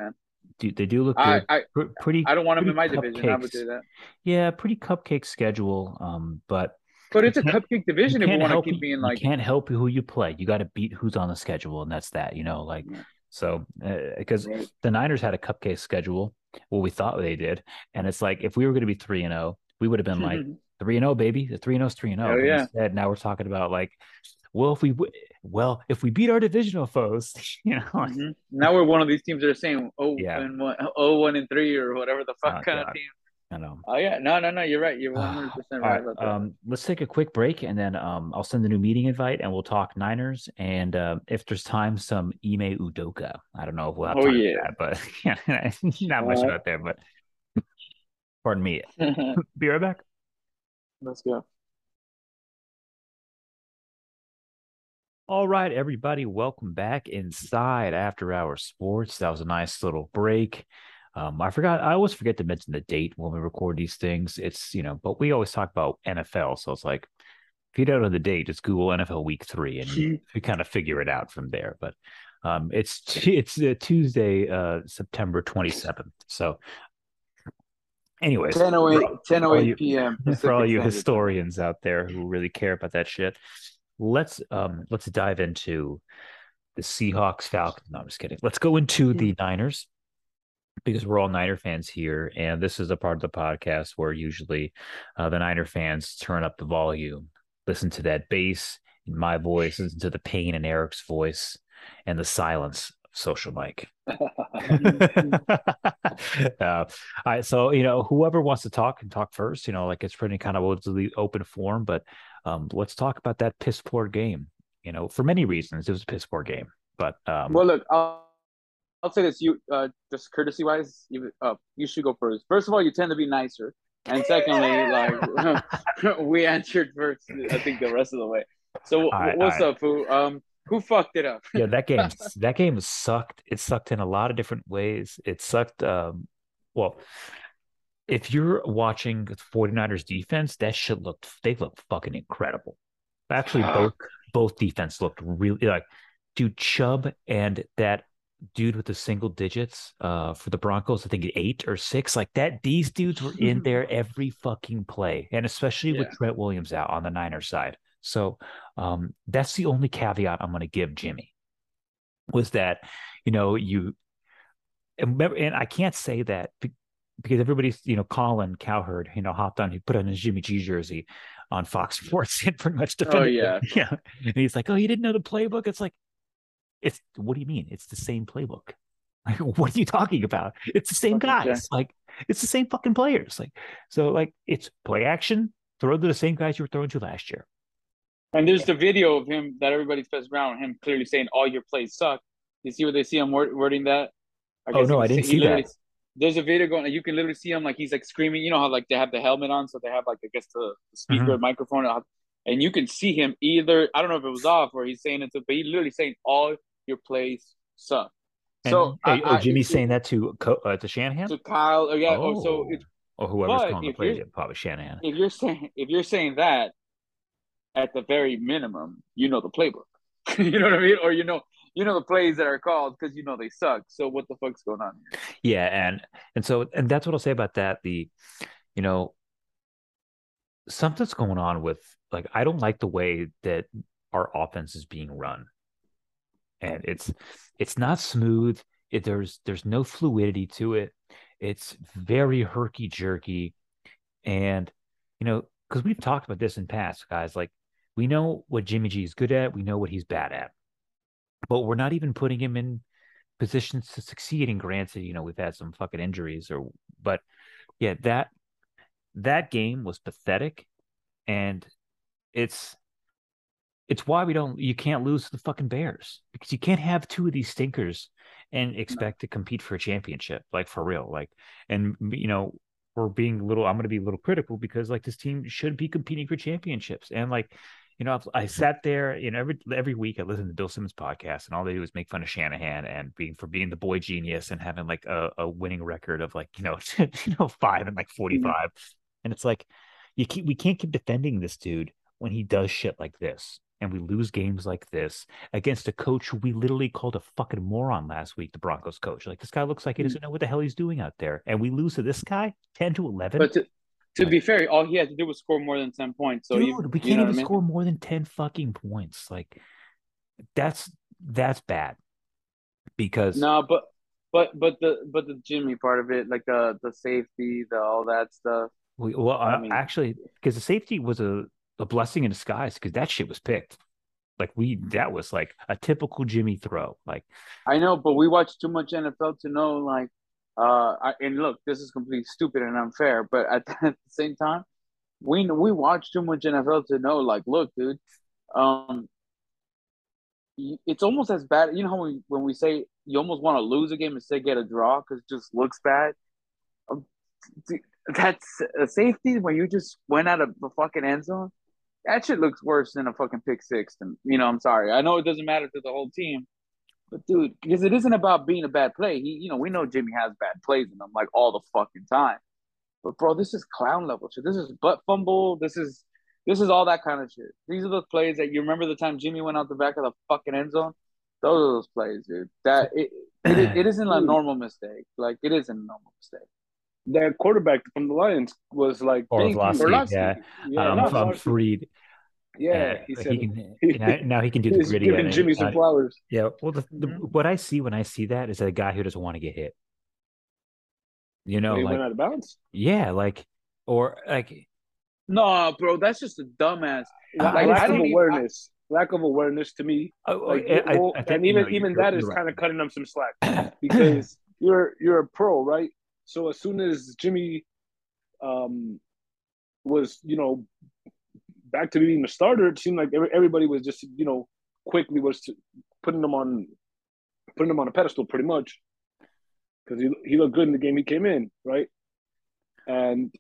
do they do look I good. I Pretty I don't want them pretty in my division. I would cupcakes. say that. Yeah, pretty cupcake schedule. Um, but But you it's a can't cupcake you division if we can't want to help keep being you like. can't help who you play. You got to beat who's on the schedule, and that's that. You know, like Yeah, so because uh, right. the Niners had a cupcake schedule. Well, we thought they did, and it's like if we were going to be three and zero, we would have been like three and zero, baby. The three and zero is three and zero. Hell But yeah. instead, now we're talking about like, well, if we well if we beat our divisional foes, you know. Mm-hmm. Now we're one of these teams that are saying oh Yeah. and one, oh one and three or whatever the fuck Oh, kind God. of team. I know. Oh yeah, no, no, no. You're right. You're one hundred All percent right right. about that. Um, let's take a quick break and then um, I'll send the new meeting invite and we'll talk Niners. And uh, if there's time, some Ime Udoka. I don't know if we'll have Oh time yeah. for that, but yeah, not much Uh, out there. But pardon me. Be right back. Let's go. All right, everybody. Welcome back inside After Hour Sports. That was a nice little break. Um, I forgot. I always forget to mention the date when we record these things. It's, you know, but we always talk about N F L. So it's like, if you don't know the date, just Google N F L Week Three, and you, you kind of figure it out from there. But um, it's it's uh, Tuesday, uh, September twenty seventh. So, anyways, ten oh eight, for, ten oh for all eight you p.m. for Pacific all you Standard Time. historians out there who really care about that shit, let's um let's dive into the Seahawks, Falcons. No, I'm just kidding. Let's go into the Niners because we're all Niner fans here, and this is a part of the podcast where usually uh, the Niner fans turn up the volume, listen to that bass in my voice, listen to the pain in Eric's voice, and the silence of Social Mike. uh, I, so you know, whoever wants to talk can talk first. You know, like it's pretty kind of open forum, but um, let's talk about that piss poor game. You know, for many reasons, it was a piss poor game. But um, well, look, I'll, I'll say this: you uh, just courtesy wise, you uh, you should go first. First of all, you tend to be nicer, and secondly, like we answered first. I think the rest of the way. So I, what's I, up, Fu? Um, who fucked it up? yeah, that game, that game sucked. It sucked in a lot of different ways. It sucked. Um, well, if you're watching the 49ers defense, that shit looked, they looked fucking incredible. Actually, both both defense looked really like, dude, Chubb and that dude with the single digits uh, for the Broncos, I think eight or six, like that. These dudes were in there every fucking play, and especially yeah. with Trent Williams out on the Niners side. So um, that's the only caveat I'm going to give Jimmy was that, you know, you and, and I can't say that because everybody's, you know, Colin Cowherd, you know, hopped on, he put on his Jimmy G jersey on Fox Sports and pretty much defended. Oh yeah, him. Yeah. And he's like, "Oh, you didn't know the playbook?" It's like, it's what do you mean? It's the same playbook. Like, what are you talking about? It's the same guys. Okay. Like, it's the same fucking players. Like, so like it's play action, throw to the same guys you were throwing to last year. And there's the video of him that everybody's best around him clearly saying all your plays suck. You see what they see him wording that? I oh no, I didn't see that. There's a video going. You can literally see him like he's like screaming. You know how like they have the helmet on, so they have like I guess the, the speaker, mm-hmm. microphone, and you can see him either. I don't know if it was off or he's saying it to, but he's literally saying all your plays suck. And, so hey, I, oh, Jimmy's I, saying that to uh, to Shanahan, to Kyle, or yeah, oh. or so it's or whoever's calling the play, probably Shanahan. If you're saying if you're saying that, at the very minimum, you know the playbook. You know what I mean, or you know. You know the plays that are called because you know they suck. So what the fuck's going on here? Yeah, and and so and that's what I'll say about that. The, you know, something's going on with like I don't like the way that our offense is being run, and it's it's not smooth. It, there's there's no fluidity to it. It's very herky jerky, and you know because we've talked about this in past, guys. Like we know what Jimmy G is good at. We know what he's bad at. But we're not even putting him in positions to succeed. And granted, you know, we've had some fucking injuries or, but yeah, that, that game was pathetic. And it's, it's why we don't, you can't lose to the fucking Bears because you can't have two of these stinkers and expect no. to compete for a championship, like for real. Like, and, you know, we're being a little, I'm going to be a little critical because like this team should be competing for championships. And like, you know, I sat there, you know, every every week I listen to Bill Simmons podcast, and all they do is make fun of Shanahan and being for being the boy genius and having like a, a winning record of like you know, you know, five and like forty-five, mm-hmm. and it's like you keep we can't keep defending this dude when he does shit like this, and we lose games like this against a coach who we literally called a fucking moron last week, the Broncos coach. Like, this guy looks like he doesn't know what the hell he's doing out there. And we lose to this guy ten to eleven. But to, to like, be fair, all he had to do was score more than ten points. So dude, you, we can't you know even what I mean? score more than ten fucking points. Like, that's that's bad. Because no, but but but the but the Jimmy part of it, like the the safety, the all that stuff. we, well, I uh, mean, actually, because the safety was a, a blessing in disguise because that shit was picked. Like we, that was like a typical Jimmy throw. Like I know, but we watch too much N F L to know. Like, uh, I, and look, this is completely stupid and unfair, but at the, at the same time, we we watch too much N F L to know. Like, look, dude, um, it's almost as bad. You know how we, when we say you almost want to lose a game instead get a draw because it just looks bad. Um, that's a safety when you just went out of the fucking end zone. That shit looks worse than a fucking pick six. And you know, I'm sorry. I know it doesn't matter to the whole team, but dude, because it isn't about being a bad play. He, you know, we know Jimmy has bad plays in them like all the fucking time. But bro, this is clown level shit. This is butt fumble. This is this is all that kind of shit. These are the plays that you remember the time Jimmy went out the back of the fucking end zone. Those are those plays, dude. That it it, it isn't a normal mistake. Like it isn't a normal mistake. That quarterback from the Lions was like, "Thank you, Orlovsky, yeah, yeah, um, not from Orlovsky. Freed. Yeah, Uh, he he said can he, now, now he can do the he's gritty. giving and Jimmy he- some uh, flowers. Yeah, well, the, the, Mhm. what I see when I see that is a guy who doesn't want to get hit. You know, When he like went out of bounds. yeah, like or like No, bro, that's just a dumbass. La- I Like just lack I of don't even. I, awareness. Lack of awareness to me. I, Like, I, I well, I think and you know even even you're, that you're is right. kind of cutting them some slack because you're you're a pro, right? So as soon as Jimmy um was, you know, back to being the starter, it seemed like every, everybody was just, you know, quickly was putting them on putting them on a pedestal pretty much because he he looked good in the game he came in, right? And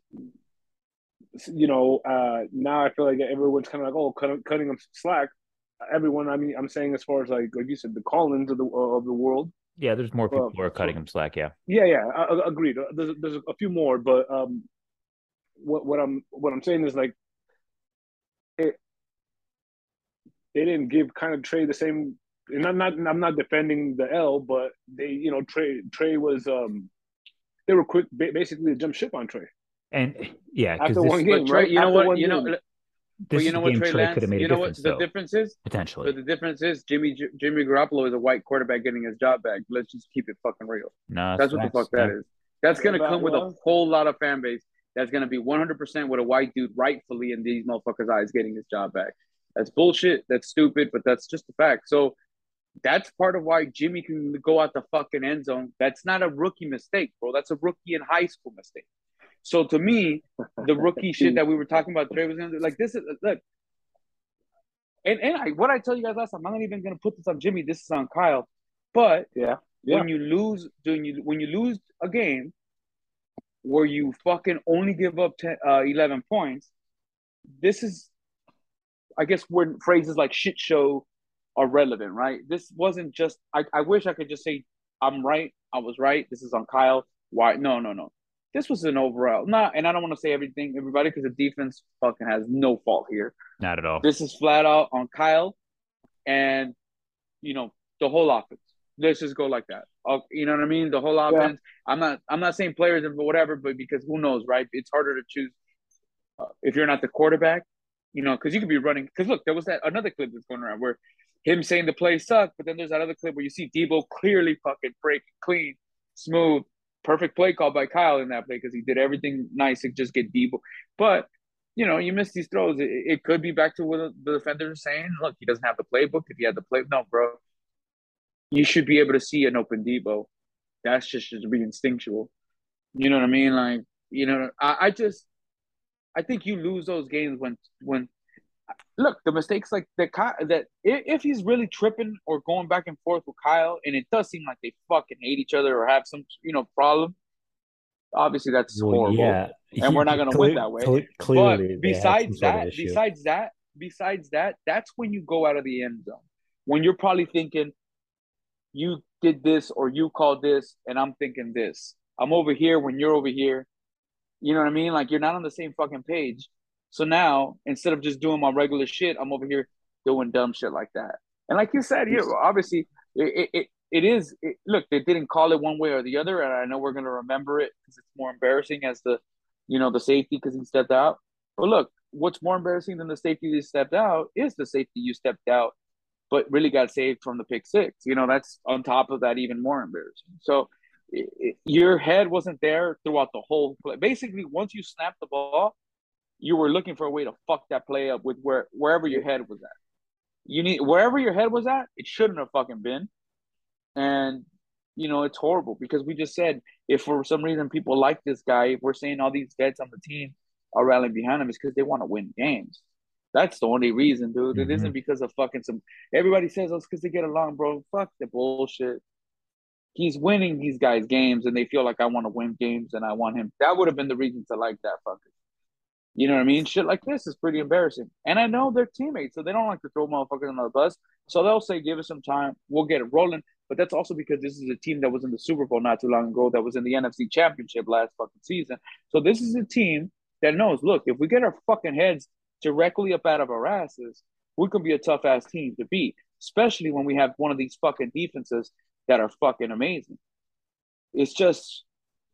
you know, uh, now I feel like everyone's kind of like, oh, cutting cutting them slack. Everyone, I mean, I'm saying as far as like like you said, the Collins of the uh, of the world. Yeah, there's more people Uh, who are cutting him slack. Yeah, yeah, yeah, I, I, agreed. There's there's a few more, but um, what what I'm what I'm saying is like it, they didn't give kind of Trey the same. And I'm not I'm not defending the L, but they you know Trey Trey was um they were quick basically to jump ship on Trey and yeah, because after this one but game, Trey, right? you know After what? one You know, game. but this you is know a what, game Trey Trey could Lance. have made a You know what difference the though, difference is? potentially. But the difference is Jimmy Jimmy Garoppolo is a white quarterback getting his job back. Let's just keep it fucking real. No, it's That's what the facts. fuck that Yeah. is. That's Yeah, gonna but, come with a well, whole lot of fan base. That's gonna be one hundred percent with a white dude rightfully in these motherfuckers' eyes getting his job back. That's bullshit. That's stupid, but that's just the fact. So that's part of why Jimmy can go out the fucking end zone. That's not a rookie mistake, bro. That's a rookie in high school mistake. So to me, the rookie shit that we were talking about, Trey was gonna do, like this is look, and and I, what I tell you guys last time, I'm not even gonna put this on Jimmy. This is on Kyle. But yeah, yeah. when you lose, when you when you lose a game where you fucking only give up ten, uh, eleven points, this is, I guess, where phrases like shit show are relevant, right? This wasn't just. I, I wish I could just say I'm right. I was right. This is on Kyle. Why? No, no, no. This was an overall. Not, and I don't want to say everything, everybody, because the defense fucking has no fault here. Not at all. This is flat out on Kyle, and you know the whole offense. Let's just go like that. Uh, you know what I mean? The whole offense. Yeah. I'm not. I'm not saying players and whatever, but because who knows, right? It's harder to choose uh, if you're not the quarterback. You know, because you could be running. Because look, there was that another clip that's going around where him saying the play sucked, but then there's that other clip where you see Debo clearly fucking break clean, smooth, perfect play call by Kyle in that play because he did everything nice to just get Debo. But you know, you miss these throws. It, it could be back to what the defenders are saying. Look, he doesn't have the playbook. If he had the play, no, bro, you should be able to see an open Debo. That's just just be instinctual. You know what I mean? Like, you know, I, I just, I think you lose those games when when. Look, the mistakes like that. That if he's really tripping or going back and forth with Kyle, and it does seem like they fucking hate each other or have some, you know, problem. Obviously, that's well, horrible, yeah. and we're not going to win that way. Cle- clearly, but besides sort that, of besides that, besides that, that's when you go out of the end zone. When you're probably thinking, you did this or you called this, and I'm thinking this. I'm over here when you're over here. You know what I mean? Like you're not on the same fucking page. So now, instead of just doing my regular shit, I'm over here doing dumb shit like that. And like you said, you know, obviously it it, it is. It, look, they didn't call it one way or the other, and I know we're gonna remember it because it's more embarrassing as the, you know, the safety because he stepped out. But look, what's more embarrassing than the safety that stepped out is the safety you stepped out, but really got saved from the pick six. You know, that's on top of that even more embarrassing. So it, it, your head wasn't there throughout the whole play. Basically, once you snapped the ball, you were looking for a way to fuck that play up with where wherever your head was at. You need wherever your head was at, it shouldn't have fucking been. And you know, it's horrible because we just said if for some reason people like this guy, if we're saying all these vets on the team are rallying behind him, it's because they want to win games. That's the only reason, dude. It mm-hmm. isn't because of fucking some. Everybody says oh, it's because they get along, bro. Fuck the bullshit. He's winning these guys games, and they feel like I want to win games, and I want him. That would have been the reason to like that fucker. You know what I mean? Shit like this is pretty embarrassing. And I know they're teammates, so they don't like to throw motherfuckers under the bus. So they'll say, give us some time. We'll get it rolling. But that's also because this is a team that was in the Super Bowl not too long ago, that was in the N F C Championship last fucking season. So this is a team that knows, look, if we get our fucking heads directly up out of our asses, we could be a tough-ass team to beat, especially when we have one of these fucking defenses that are fucking amazing. It's just...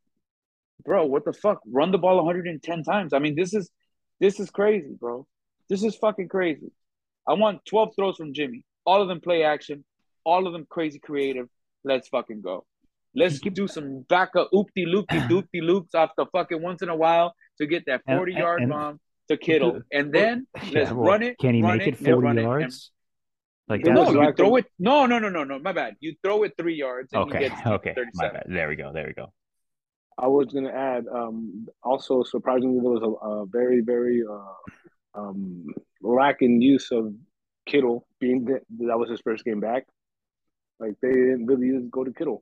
Bro, what the fuck? Run the ball one hundred ten times. I mean, this is this is crazy, bro. This is fucking crazy. I want twelve throws from Jimmy. All of them play action. All of them crazy creative. Let's fucking go. Let's do some backup oopty loopty doopty loops off the fucking once in a while to get that forty-yard bomb to Kittle. And then yeah, let's well, run it. Can he run make it it, forty yards? Like that? No, you throw it. No, no, no, no, no. My bad. You throw it three yards. And okay. He gets okay. thirty-seven. My bad. There we go. There we go. I was going to add, um, also, surprisingly, there was a, a very, very uh, um, lacking use of Kittle, being that, that was his first game back. Like, they didn't really go to Kittle.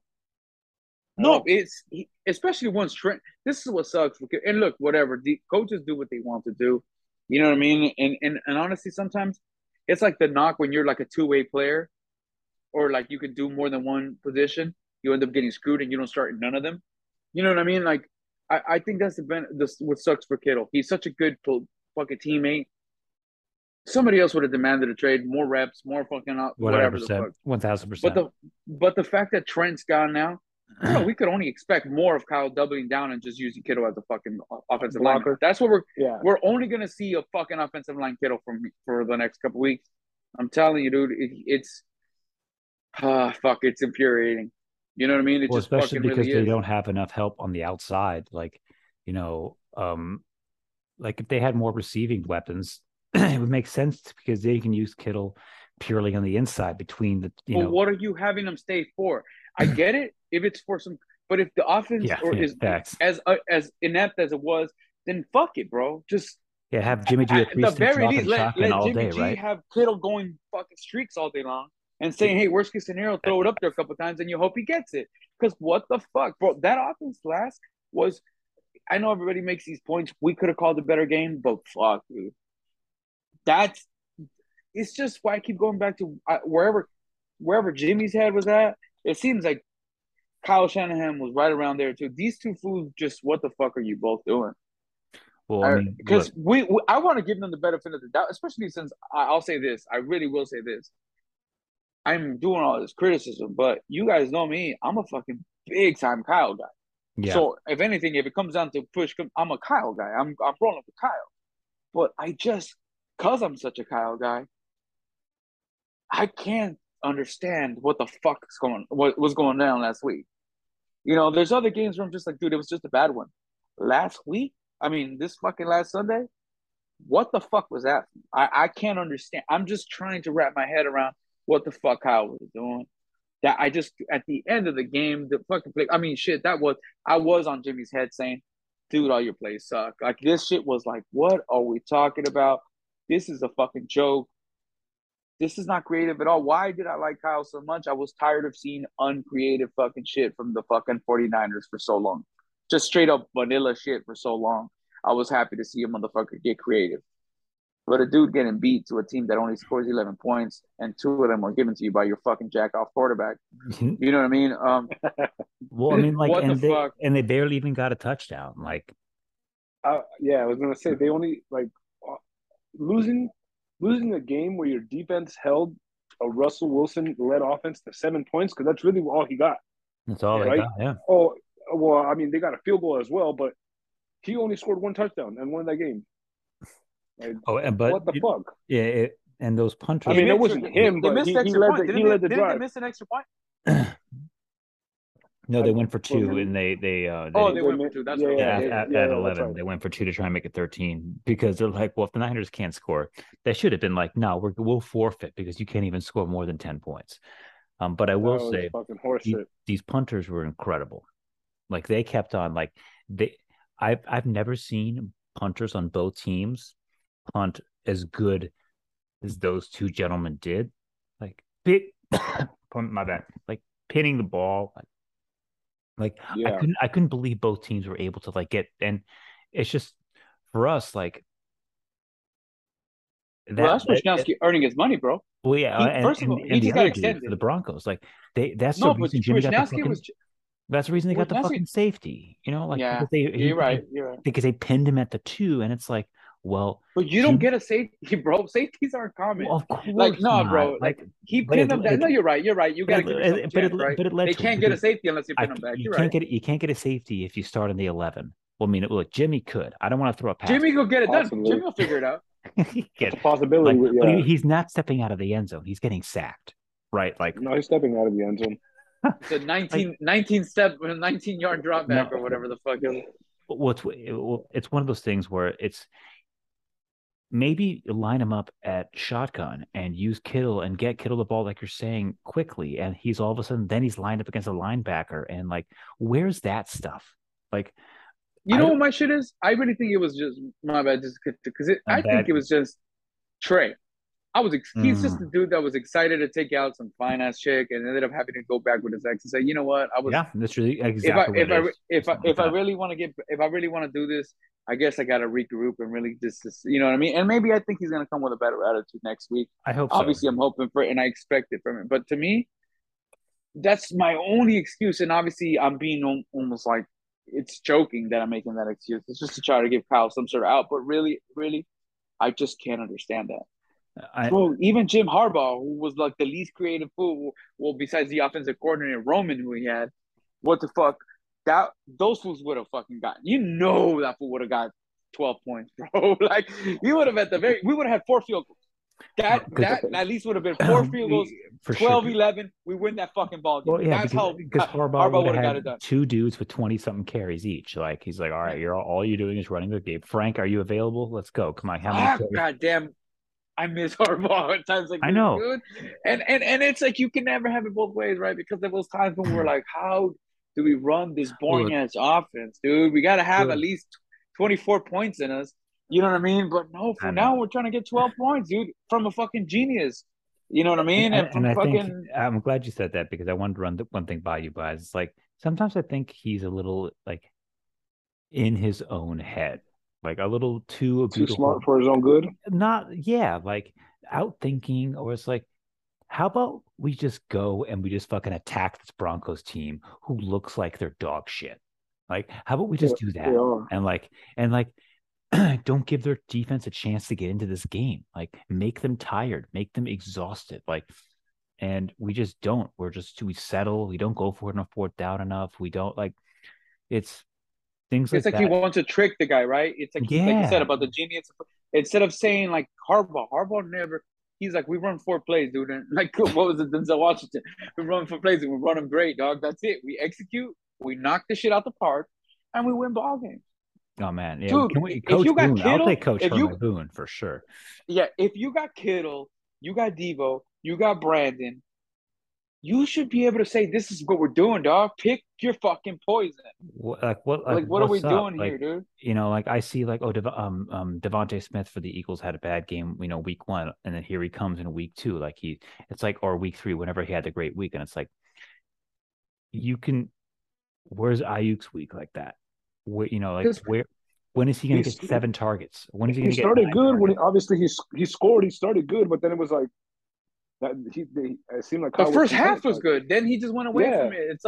No, it's especially once Trent. This is what sucks. And look, whatever. The coaches do what they want to do. You know what I mean? And, and, and honestly, sometimes it's like the knock when you're like a two-way player or like you could do more than one position. You end up getting screwed and you don't start in none of them. You know what I mean? Like, I, I think that's the ben- this what sucks for Kittle. He's such a good fucking teammate. Somebody else would have demanded a trade, more reps, more fucking up, whatever the fuck. One thousand percent. But the but the fact that Trent's gone now, you know, we could only expect more of Kyle doubling down and just using Kittle as a fucking offensive line. That's what we're yeah. We're only gonna see a fucking offensive line Kittle from for the next couple weeks. I'm telling you, dude, it, it's ah fuck, it's infuriating. You know what I mean? It well, just especially because really they is. don't have enough help on the outside. Like, you know, um, like if they had more receiving weapons, it would make sense because they can use Kittle purely on the inside between the. You well, know, what are you having them stay for? I get it if it's for some, but if the offense yeah, or yeah, is facts. as uh, as inept as it was, then fuck it, bro. Just yeah, have Jimmy G at the very least let, let all Jimmy day, G right? have Kittle going fucking streaks all day long. And saying, hey, worst case scenario, throw it up there a couple times and you hope he gets it. Because what the fuck, bro? That offense last was, I know everybody makes these points. We could have called a better game, but fuck, dude. That's, it's just why I keep going back to uh, wherever wherever Jimmy's head was at. It seems like Kyle Shanahan was right around there too. These two fools, just what the fuck are you both doing? Well, I mean, because we, we, I want to give them the benefit of the doubt, especially since I, I'll say this. I really will say this. I'm doing all this criticism, but you guys know me. I'm a fucking big time Kyle guy. Yeah. So if anything, if it comes down to push, I'm a Kyle guy. I'm I'm rolling with Kyle. But I just, cause I'm such a Kyle guy, I can't understand what the fuck is going, what was going down last week. You know, there's other games where I'm just like, dude, it was just a bad one. Last week, I mean, this fucking last Sunday, what the fuck was that? I I can't understand. I'm just trying to wrap my head around what the fuck Kyle was doing. That I just, at the end of the game, the fucking play, I mean, shit, that was, I was on Jimmy's head saying, dude, all your plays suck. Like, this shit was like, what are we talking about? This is a fucking joke. This is not creative at all. Why did I like Kyle so much? I was tired of seeing uncreative fucking shit from the fucking 49ers for so long. Just straight up vanilla shit for so long. I was happy to see a motherfucker get creative. But a dude getting beat to a team that only scores eleven points and two of them were given to you by your fucking jack-off quarterback. You know what I mean? Um, well, I mean, like, what and, the they, fuck? and they barely even got a touchdown. Like, uh, yeah, I was going to say, they only, like, uh, losing losing a game where your defense held a Russell Wilson led offense to seven points because that's really all he got. That's all right? they got. Yeah. Oh, well, I mean, they got a field goal as well, but he only scored one touchdown and won that game. Like, oh, and but what the it, fuck? Yeah, it, and those punters. I mean, it wasn't him, they but missed he, he led the, he led the didn't drive. They miss an extra point? No, they went for two, and they they uh. They, oh, they, they went for two. That's yeah, right. Yeah, yeah, at, yeah, at yeah, eleven, right. they went for two to try and make it thirteen because they're like, well, if the Niners can't score, they should have been like, no, we're, we'll forfeit because you can't even score more than ten points. Um, but I will say, fucking horse these, shit. these punters were incredible. Like they kept on, like they, I've I've never seen punters on both teams punt as good as those two gentlemen did. Like big, my bad, like pinning the ball. Like, like yeah. I couldn't I couldn't believe both teams were able to like get, and it's just for us like that. Well, that's Wisnowski earning his money, bro. Well, yeah. He, and, first of all, and, he and just the got extended for the Broncos. Like they, that's no, the reason Jimmy got the fucking, was. That's the reason they got the fucking safety. You know, like yeah, because they, you're he, right, you're right. Because they pinned him at the two, and it's like, well, but you don't Jimmy, get a safety, bro. Safeties aren't common. Well, of course, like no, not. bro. Like he pinned him. It, no, you're right. You're right. You got to give yourself a chance, it, right? But it led they to can't get a safety unless you pin I, them back. You you're can't right. get you can't get a safety if you start in the eleven. Well, I mean, look, Jimmy could. I don't want to throw a pass. Jimmy will get it done. Possibly. Jimmy will figure it out. It's a possibility. Like, yeah. But he, he's not stepping out of the end zone. He's getting sacked, right? Like no, he's stepping out of the end zone. It's a nineteen, like, nineteen step, nineteen yard drop back no, or whatever the fuck is. Well, it's, it's one of those things where it's maybe line him up at shotgun and use Kittle and get Kittle the ball, like you're saying, quickly. And he's all of a sudden, then he's lined up against a linebacker. And like, where's that stuff? Like, you know what my shit is? I really think it was just my bad, just because it. I bad. think it was just Trey. I was he's mm. just the dude that was excited to take out some fine ass chick and ended up having to go back with his ex and say, you know what, I was yeah, that's really exactly if I if I if I if I, if I really want to get if I really want to do this, I guess I got to regroup and really just, just you know what I mean. And maybe I think he's gonna come with a better attitude next week. I hope. Obviously, so. I'm hoping for it and I expect it from him. But to me, that's my only excuse. And obviously, I'm being almost like it's joking that I'm making that excuse. It's just to try to give Kyle some sort of out. But really, really, I just can't understand that. I, Bro, even Jim Harbaugh, who was like the least creative fool, well, besides the offensive coordinator Roman, who he had, what the fuck? That those fools would have fucking gotten. You know that fool would have got twelve points, bro. Like he would have at the very. We would have had four field goals. That that at least would have been four field goals. For twelve eleven, sure. We win that fucking ball game. Well, yeah, that's because, how because Harbaugh, Harbaugh would have got it done. Two dudes with twenty something carries each. Like he's like, all right, you're all, all you're doing is running the game. Frank, are you available? Let's go. Come on, how many? Ah, goddamn. I miss Harbaugh at times like I know, dude. and and and it's like you can never have it both ways, right? Because there was times when we're like, how do we run this boring ass offense, dude? We got to have Good. at least twenty-four points in us. You know what I mean? But no, for now we're trying to get twelve points, dude, from a fucking genius. You know what I mean? And, and, from and I fucking... think I'm glad you said that because I wanted to run the one thing by you guys. It's like sometimes I think he's a little like in his own head. Like a little too too smart for his own good. Not yeah, like out thinking, or it's like, how about we just go and we just fucking attack this Broncos team who looks like they're dog shit. Like, how about we just do that? And like, and like, don't give their defense a chance to get into this game. Like, make them tired, make them exhausted. Like, and we just don't. We're just we settle. We don't go for it on a fourth down enough. We don't like. It's. Things like it's like that. He wants to trick the guy, right? It's like, yeah. like you said about the genius. Instead of saying like Harbaugh, Harbaugh never. He's like, we run four plays, dude. And like, what was it? Denzel Washington. We run four plays and we run them great, dog. That's it. We execute. We knock the shit out the park, and we win ball games. Oh man, yeah. Dude, Can we, Coach if you got Boone, Kittle, I'll take Coach if you, Boone for sure. Yeah, if you got Kittle, you got Devo, you got Brandon. You should be able to say, "This is what we're doing, dog. Pick your fucking poison." What, like what? Like, like what are we up? doing like, here, dude? You know, like I see, like oh, Dev- um, um, Devontae Smith for the Eagles had a bad game, you know, week one, and then here he comes in week two. Like he, it's like or week three, whenever he had a great week, and it's like, you can. Where's Ayuk's week like that? Where you know, like where? When is he going to get seven targets? When is he going to get? He started good targets? when he, obviously he he scored. He started good, but then it was like. That he, they, it seemed like the first half was good. Then he just went away yeah. from it. It's like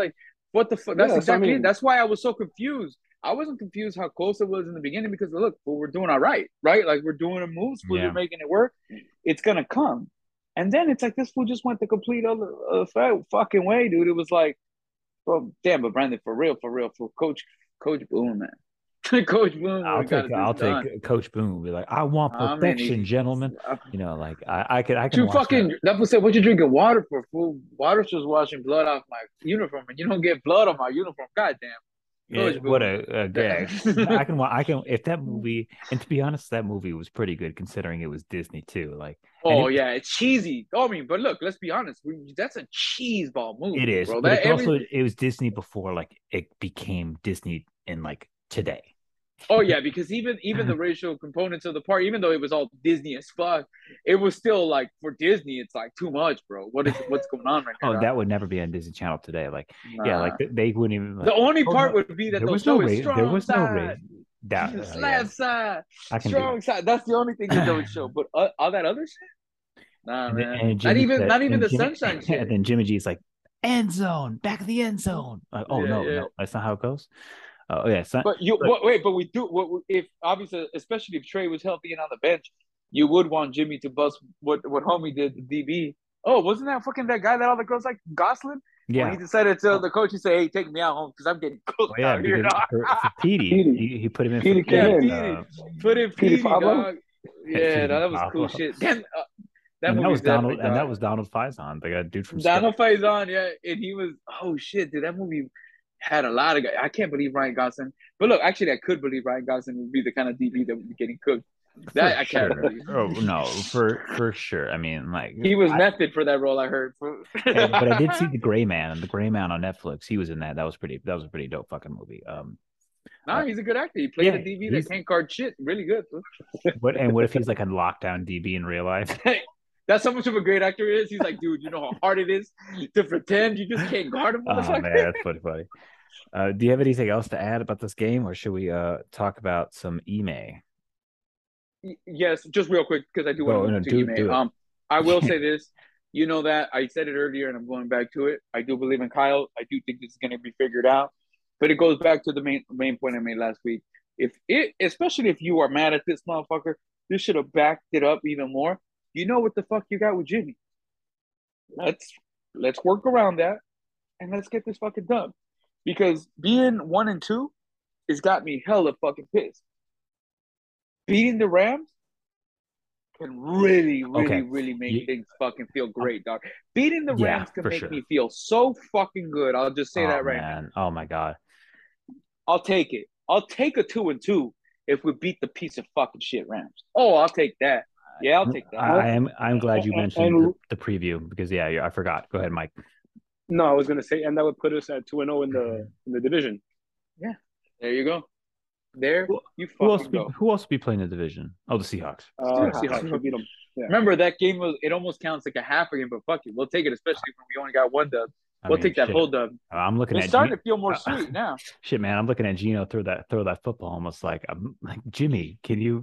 What the fuck? Yeah, That's that's what I exactly it. mean. That's why I was so confused. I wasn't confused how close it was in the beginning because look, well, we're doing all right, right? Like we're doing the moves, we're Yeah. making it work. It's gonna come, and then it's like this fool just went the complete other uh, fucking way, dude. It was like, well, damn, but Brandon, for real, for real, for Coach Coach Boone, man. Coach Boone would I'll have got take this I'll done. take Coach Boone. Be like, I want I mean, perfection, he, gentlemen. You know, like I, I could I can you watch fucking that. that fool said, "What you drinking water for?" Fool, water's just washing blood off my uniform, and you don't get blood on my uniform. Goddamn, Yeah, Coach what Boone. a, a yeah. I can wa- I can if that movie, and to be honest, that movie was pretty good considering it was Disney too. Like, and Oh it yeah, it's cheesy. I mean, but look, let's be honest. We, that's a cheese ball it movie, is, bro. but That it's every also it was Disney before like it became Disney in like today. oh yeah, because even even the racial components of the part, even though it was all Disney as fuck, it was still like for Disney, it's like too much, bro. What is what's going on right Oh, here, dog? that would never be on Disney Channel today. Like, yeah, like Nah. th- they wouldn't even The like. only Oh part no, would be that there they'll was no show is race. There strong was no side, race. That uh, yeah, slab side, I can do strong side. That's the only thing that they would show. But uh, all that other shit, nah, And then, man. and Not Jimmy even said, not even and the Jimmy, sunshine and shit. then Jimmy G's like, end zone, back of the end zone. Like, oh Yeah, no, yeah. no, that's not how it goes. Oh yeah, son, But you look, what, wait, but we do what if obviously, especially if Trey was healthy and on the bench, you would want Jimmy to bust what what homie did the D B. Oh, wasn't that fucking that guy that all the girls like Gosling? When yeah, he decided to tell oh, the coach, he said, "Hey, take me out home because I'm getting oh, cooked yeah, out here." because Dog. for for Petey, Petey, he, he put him in for Petey came Yeah, Petey. in. Petey, Uh, put in Petey Petey, Pablo. dog. Yeah, Petey dog, that was cool Pablo, shit. Then uh, that and that was movie's Donald, epic, and that dog. was Donald Faison, the dude from Scrubs. Donald Faison, yeah, and he was oh shit, dude, that movie had a lot of guys. I can't believe Ryan Gosling. But look, actually, I could believe Ryan Gosling would be the kind of D B that would be getting cooked. For That I can't sure. believe. Oh no, for for sure. I mean, like, He was I, method for that role. I heard. hey, but I did see the Gray Man, and the Gray Man on Netflix. He was in that. That was pretty. That was a pretty dope fucking movie. Um, Nah, uh, he's a good actor. He played yeah, a D B that he's can't guard shit. Really good. what? And what if he's like a lockdown D B in real life? That's how much of a great actor he is. He's like, dude, you know how hard it is to pretend you just can't guard him, Oh motherfucker. man, that's pretty funny. Uh, do you have anything else to add about this game, or should we uh talk about some Ime? Yes, just real quick because I do want to Oh move no, to do email. do it. Um, I will say this. You know that I said it earlier, and I'm going back to it. I do believe in Kyle. I do think this is going to be figured out, but it goes back to the main main point I made last week. If it, especially if you are mad at this motherfucker, this should have backed it up even more. You know what the fuck you got with Jimmy? Let's let's work around that and let's get this fucking done. Because being one and two has got me hella fucking pissed. Beating the Rams can really, really, Okay, really make you, things fucking feel great, dog. Beating the yeah, Rams can for make sure. me feel so fucking good. I'll just say Oh that right now. man, oh my god. I'll take it. I'll take a two and two if we beat the piece of fucking shit Rams. Oh, I'll take that. Yeah, I'll take that. I, I am. I'm glad you mentioned And the, the preview because yeah, yeah, I forgot. Go ahead, Mike. no, I was gonna say, and that would put us at two and zero in the in the division. Yeah, there you go. There Who, you who else? fucking Be, go. who else will be playing the division? Oh, the Seahawks. Uh, Seahawks. Seahawks, we beat them. Yeah. Remember that game was it almost counts like a half a game, but fuck it, we'll take it, especially when we only got one dub. I We'll mean, take that shit. whole dub. I'm looking It's at starting G- to feel more uh, sweet now. Shit, man, I'm looking at Gino throw that throw that football almost like I'm like Jimmy. Can you?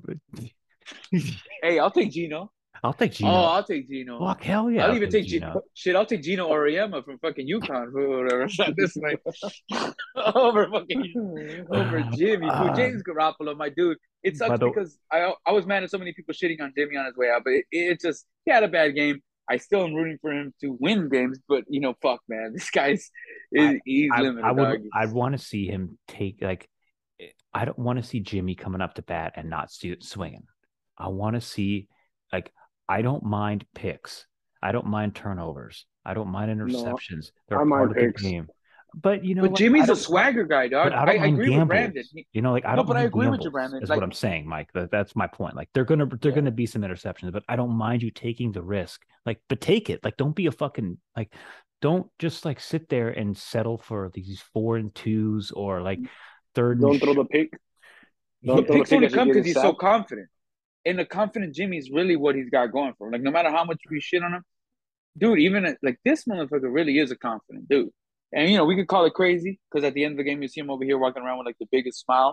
Hey, I'll take Gino. I'll take Gino. Oh, I'll take Gino. Fuck hell yeah! I'll, I'll even take take Gino. Gino. Shit, I'll take Gino Oriema from fucking UConn or whatever. This night over fucking over Jimmy. Uh, James Garoppolo, my dude. It sucks the, because I I was mad at so many people shitting on Jimmy on his way out, but it, it just he had a bad game. I still am rooting for him to win games, but you know, fuck, man, this guy's is he's I, limited. I would dog. I want to see him take like I don't want to see Jimmy coming up to bat and not see it swinging. I want to see like I don't mind picks. I don't mind turnovers. I don't mind interceptions. No, They're I part of picks. the game. But you know, but like, Jimmy's a swagger guy, dog. I, don't I, I agree gambles. with Brandon. He, you know, like I no, don't. but I agree gambles, with you, Brandon. Is like, what I'm saying, Mike. That, that's my point. Like they're gonna they're yeah. gonna be some interceptions, but I don't mind you taking the risk. Like, but take it. Like, don't be a fucking like. Don't just like sit there and settle for these four and twos or like third. Don't and throw sh- the pick. Don't the picks only come because he's so confident. And the confident Jimmy is really what he's got going for him. Like no matter how much we shit on him, dude. Even like this motherfucker really is a confident dude. And you know we could call it crazy because at the end of the game you see him over here walking around with like the biggest smile.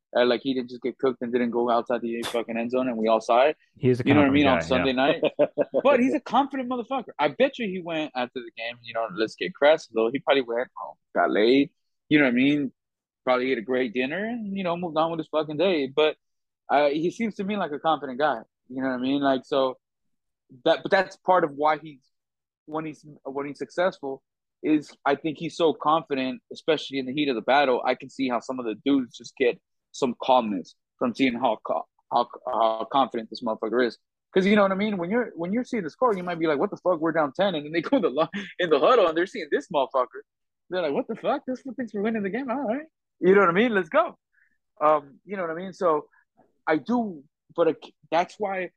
Uh, like he didn't just get cooked and didn't go outside the fucking end zone, and we all saw it. He's a You know what I confident mean on guy. Sunday Yeah. night. But he's a confident motherfucker. I bet you he went after the game. You know, let's get crass though. He probably went home, got laid. You know what I mean? Probably ate a great dinner and you know moved on with his fucking day. But uh, he seems to me like a confident guy. You know what I mean? Like so that, but that's part of why he's when he's when he's successful is I think he's so confident, especially in the heat of the battle. I can see how some of the dudes just get some calmness from seeing how how, how confident this motherfucker is. Because you know what I mean. When you're when you're seeing the score, you might be like, "What the fuck? We're down ten," and then they go in the in the huddle and they're seeing this motherfucker. They're like, "What the fuck? This one thinks we're winning the game. All right, you know what I mean? Let's go." Um, you know what I mean. So I do, but a, that's why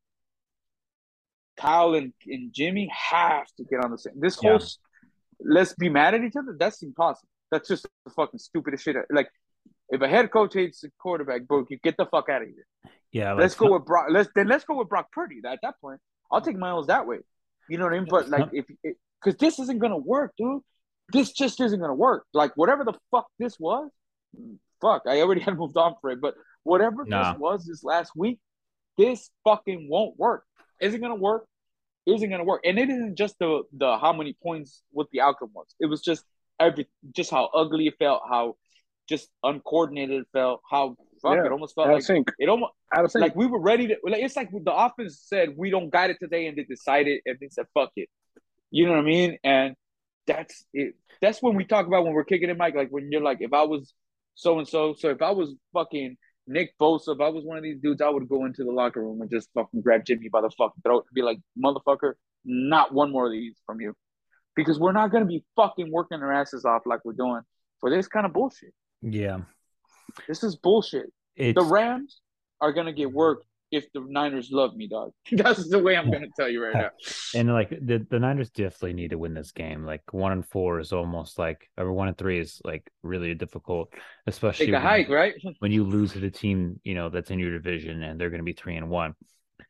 Kyle and, and Jimmy have to get on the same. This whole Yeah. let's be mad at each other. That's impossible. That's just the fucking stupidest shit. Like, if a head coach hates the quarterback, bro, you get the fuck out of here. Yeah. Like let's go with Brock. Let's then let's go with Brock Purdy. At that point, I'll take Miles that way. You know what I mean? But like, if because this isn't gonna work, dude. This just isn't gonna work. Like, whatever the fuck this was, fuck. I already had moved on for it. But whatever nah. this was this last week, this fucking won't work. Isn't gonna work. Isn't gonna work. And it isn't just the the how many points what the outcome was. It was just every just how ugly it felt, how just uncoordinated it felt, how fuck yeah, it almost felt like sync. it almost like we were ready to like it's like the offense said we don't got it today and they decided and they said fuck it. You know what I mean? And that's it. That's when we talk about when we're kicking it, Mike. Like when you're like, if I was so and so, so if I was fucking Nick Bosa, if I was one of these dudes, I would go into the locker room and just fucking grab Jimmy by the fucking throat and be like, motherfucker, not one more of these from you. Because we're not going to be fucking working our asses off like we're doing for this kind of bullshit. Yeah. This is bullshit. It's... The Rams are going to get worked if the Niners love me, dog. That's the way I'm going to tell you right now. And like the, the Niners definitely need to win this game. Like one and four is almost like, or one and three is like really difficult, especially take a when, hike, right? when you lose to the team, you know, that's in your division and they're going to be three and one.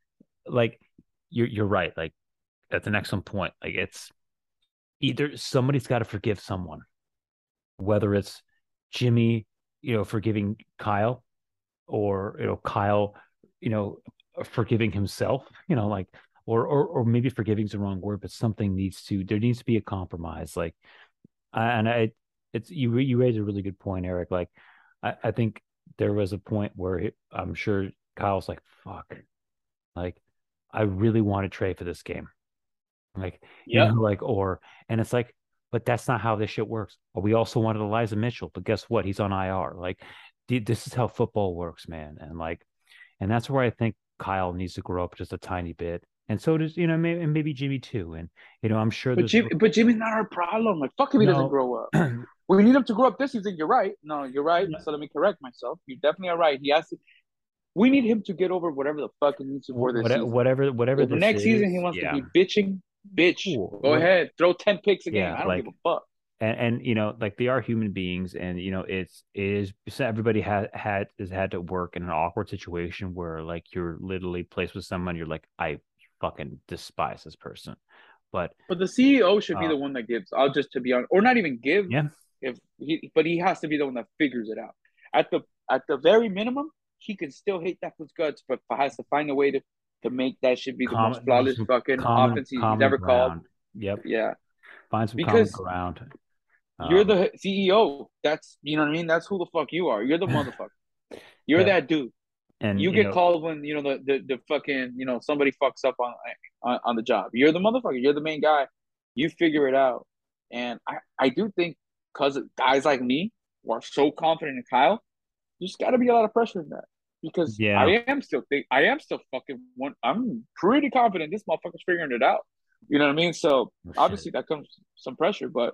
Like you're, you're right. Like that's an excellent point. Like it's either somebody's got to forgive someone, whether it's Jimmy, you know, forgiving Kyle or, you know, Kyle, you know, forgiving himself, you know, like, or, or, or maybe forgiving is the wrong word, but something needs to, there needs to be a compromise. Like, and I, it's, you, you raised a really good point, Eric. Like, I, I think there was a point where it, I'm sure Kyle's like, fuck, like, I really want to trade for this game. Like, yep. you know, like, or, and it's like, but that's not how this shit works. But we also wanted Elijah Mitchell, but guess what? He's on I R. Like, this is how football works, man. And like, and that's where I think Kyle needs to grow up just a tiny bit. And so does, you know, maybe, and maybe Jimmy too. And, you know, I'm sure but Jimmy, but Jimmy's not our problem. Like, fuck if he no. doesn't grow up. We need him to grow up this season. You're right. No, you're right. So let me correct myself. You definitely are right. He has to, we need him to get over whatever the fuck he needs to for this whatever, season. Whatever, whatever. If next is, season he wants yeah. to be bitching, bitch. Ooh, go what, ahead. Throw ten picks a yeah, game. I don't like, give a fuck. And, and you know, like they are human beings, and you know, it's it is everybody had had has had to work in an awkward situation where like you're literally placed with someone you're like, I fucking despise this person, but but the C E O should uh, be the one that gives. I'll just to be honest, or not even give. Yeah. If he, but he has to be the one that figures it out. At the at the very minimum, he can still hate that foot's guts, but has to find a way to to make that shit be the common, most flawless fucking common, offense he's ever ground. called. Yep. Yeah. Find some because common ground. You're the C E O. That's, you know what I mean? That's who the fuck you are. You're the motherfucker. You're yeah. that dude. And you, you get know, called when, you know, the, the the fucking, you know, somebody fucks up on, on on the job. You're the motherfucker. You're the main guy. You figure it out. And I, I do think because guys like me who are so confident in Kyle, there's got to be a lot of pressure in that. Because yeah. I am still think I am still fucking one. I'm pretty confident this motherfucker's figuring it out. You know what I mean? So oh, obviously that comes some pressure, but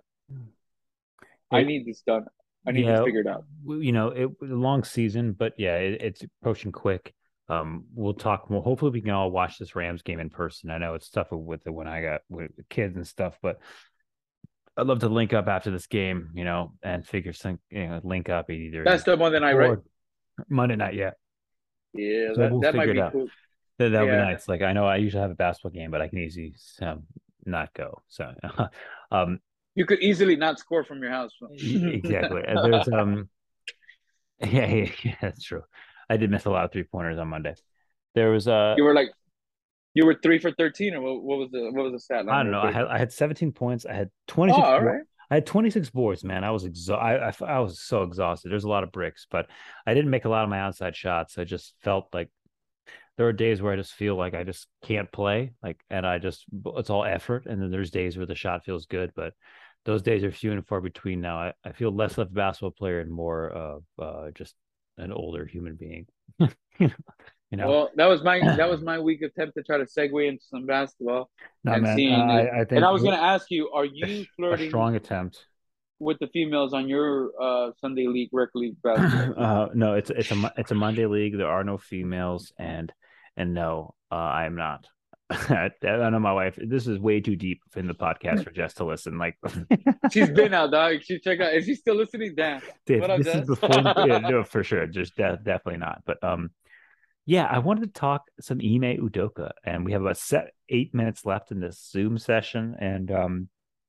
I need this done. I need yeah, this figured out. You know, it was a long season, but yeah, it, it's approaching quick. Um, we'll talk. Well, hopefully, we can all watch this Rams game in person. I know it's tougher with it when I got with kids and stuff, but I'd love to link up after this game. You know, and figure some. You know, link up either. That's the Monday night, right? Monday night, yeah. Yeah, so that, we'll that might be cool. That that would yeah. be nice. Like I know I usually have a basketball game, but I can easily um, not go. So. um You could easily not score from your house. Exactly. There's um, Yeah, yeah, yeah, that's true. I did miss a lot of three pointers on Monday. There was a, You were like you were three for thirteen, or what, what was the what was the stat I line don't real know. I quick? had I had seventeen points. I had Oh, twenty-six all bo- right. I had twenty-six boards, man. I was exhausted. I, I I was so exhausted. There's a lot of bricks, but I didn't make a lot of my outside shots. I just felt like there are days where I just feel like I just can't play, like, and I just it's all effort. And then there's days where the shot feels good, but those days are few and far between now. I, I feel less of a basketball player and more of uh, just an older human being. You know, Well, that was my that was my weak attempt to try to segue into some basketball no, and man. seeing if. I I And think I was gonna ask you, are you a flirting strong attempt. with the females on your uh, Sunday league rec league basketball team? Uh, no, it's it's a it's a Monday league. There are no females, and and no, uh, I am not. I, I know my wife. This is way too deep in the podcast for Jess to listen. Like, She's been out, dog. She check out. Is she still listening? Damn. What up, this is Jess? before. Yeah, no, for sure. Just de- definitely not. But um, yeah, I wanted to talk some Ime Udoka, and we have about set eight minutes left in this Zoom session, and um,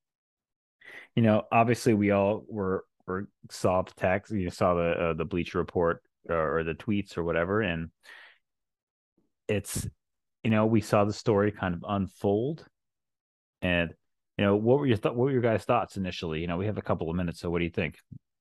you know, obviously we all were were saw the text, you saw the uh, the Bleacher Report or, or the tweets or whatever, and it's you know we saw the story kind of unfold, and you know what were your th- what were your guys' thoughts initially? You know, we have a couple of minutes, so what do you think?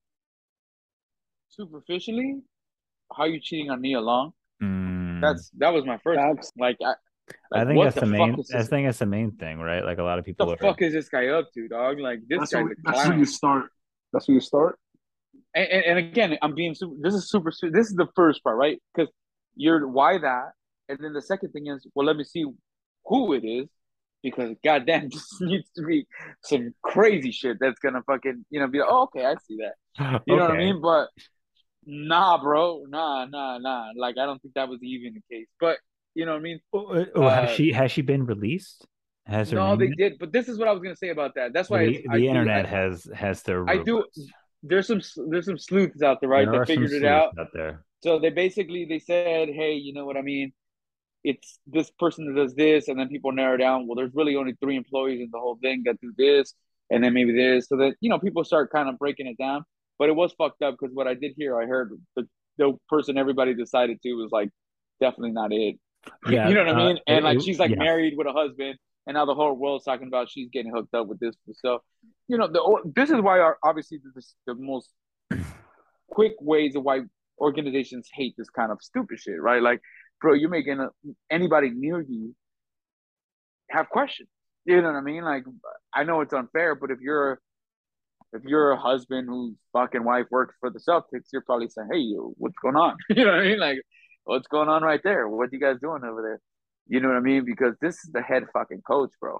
Superficially, how you cheating on Nia Long? Mm, That's that was my first thing. Facts. Like, I I like think what that's the the fuck main. is I this? think that's the main thing, right? Like a lot of The people are. fuck is this guy up to, dog? Like this That's guy's where, a that's where you clown. start. That's where you start. And, and, and again, I'm being super. This is super. This is the first part, right? Because you're why that, and then the second thing is, well, let me see who it is, because goddamn, this needs to be some crazy shit that's gonna fucking you know be like, oh, okay, I see that. You know what I Okay. mean? But nah, bro, nah, nah, nah. Like I don't think that was even the case. But you know what I mean? Oh, oh, has Uh, she has she been released? Has her no, name they in it? did. But this is what I was gonna say about that. That's Well, why it's the I the do internet I has has their I do. rumors. There's some there's some sleuths out there, right? There That are some figured it sleuths out. out there. So they basically they said, hey, you know what I mean? It's this person that does this, and then people narrow down. Well, there's really only three employees in the whole thing that do this, and then maybe this. So that you know, people start kind of breaking it down. But it was fucked up because what I did hear, I heard the the person everybody decided to was like definitely not it. Yeah, You know what I uh, mean? And it, like it- she's like yeah, married with a husband, and now the whole world's talking about she's getting hooked up with this. So, you know, the this is why our, obviously this the most quick ways of why organizations hate this kind of stupid shit, right? Like, bro, you're making a, anybody near you have questions. You know what I mean? Like, I know it's unfair, but if you're if you're a husband whose fucking wife works for the Celtics, you're probably saying, "Hey, what's going on?" You know what I mean? Like, what's going on right there? What you guys doing over there? You know what I mean? Because this is the head fucking coach, bro.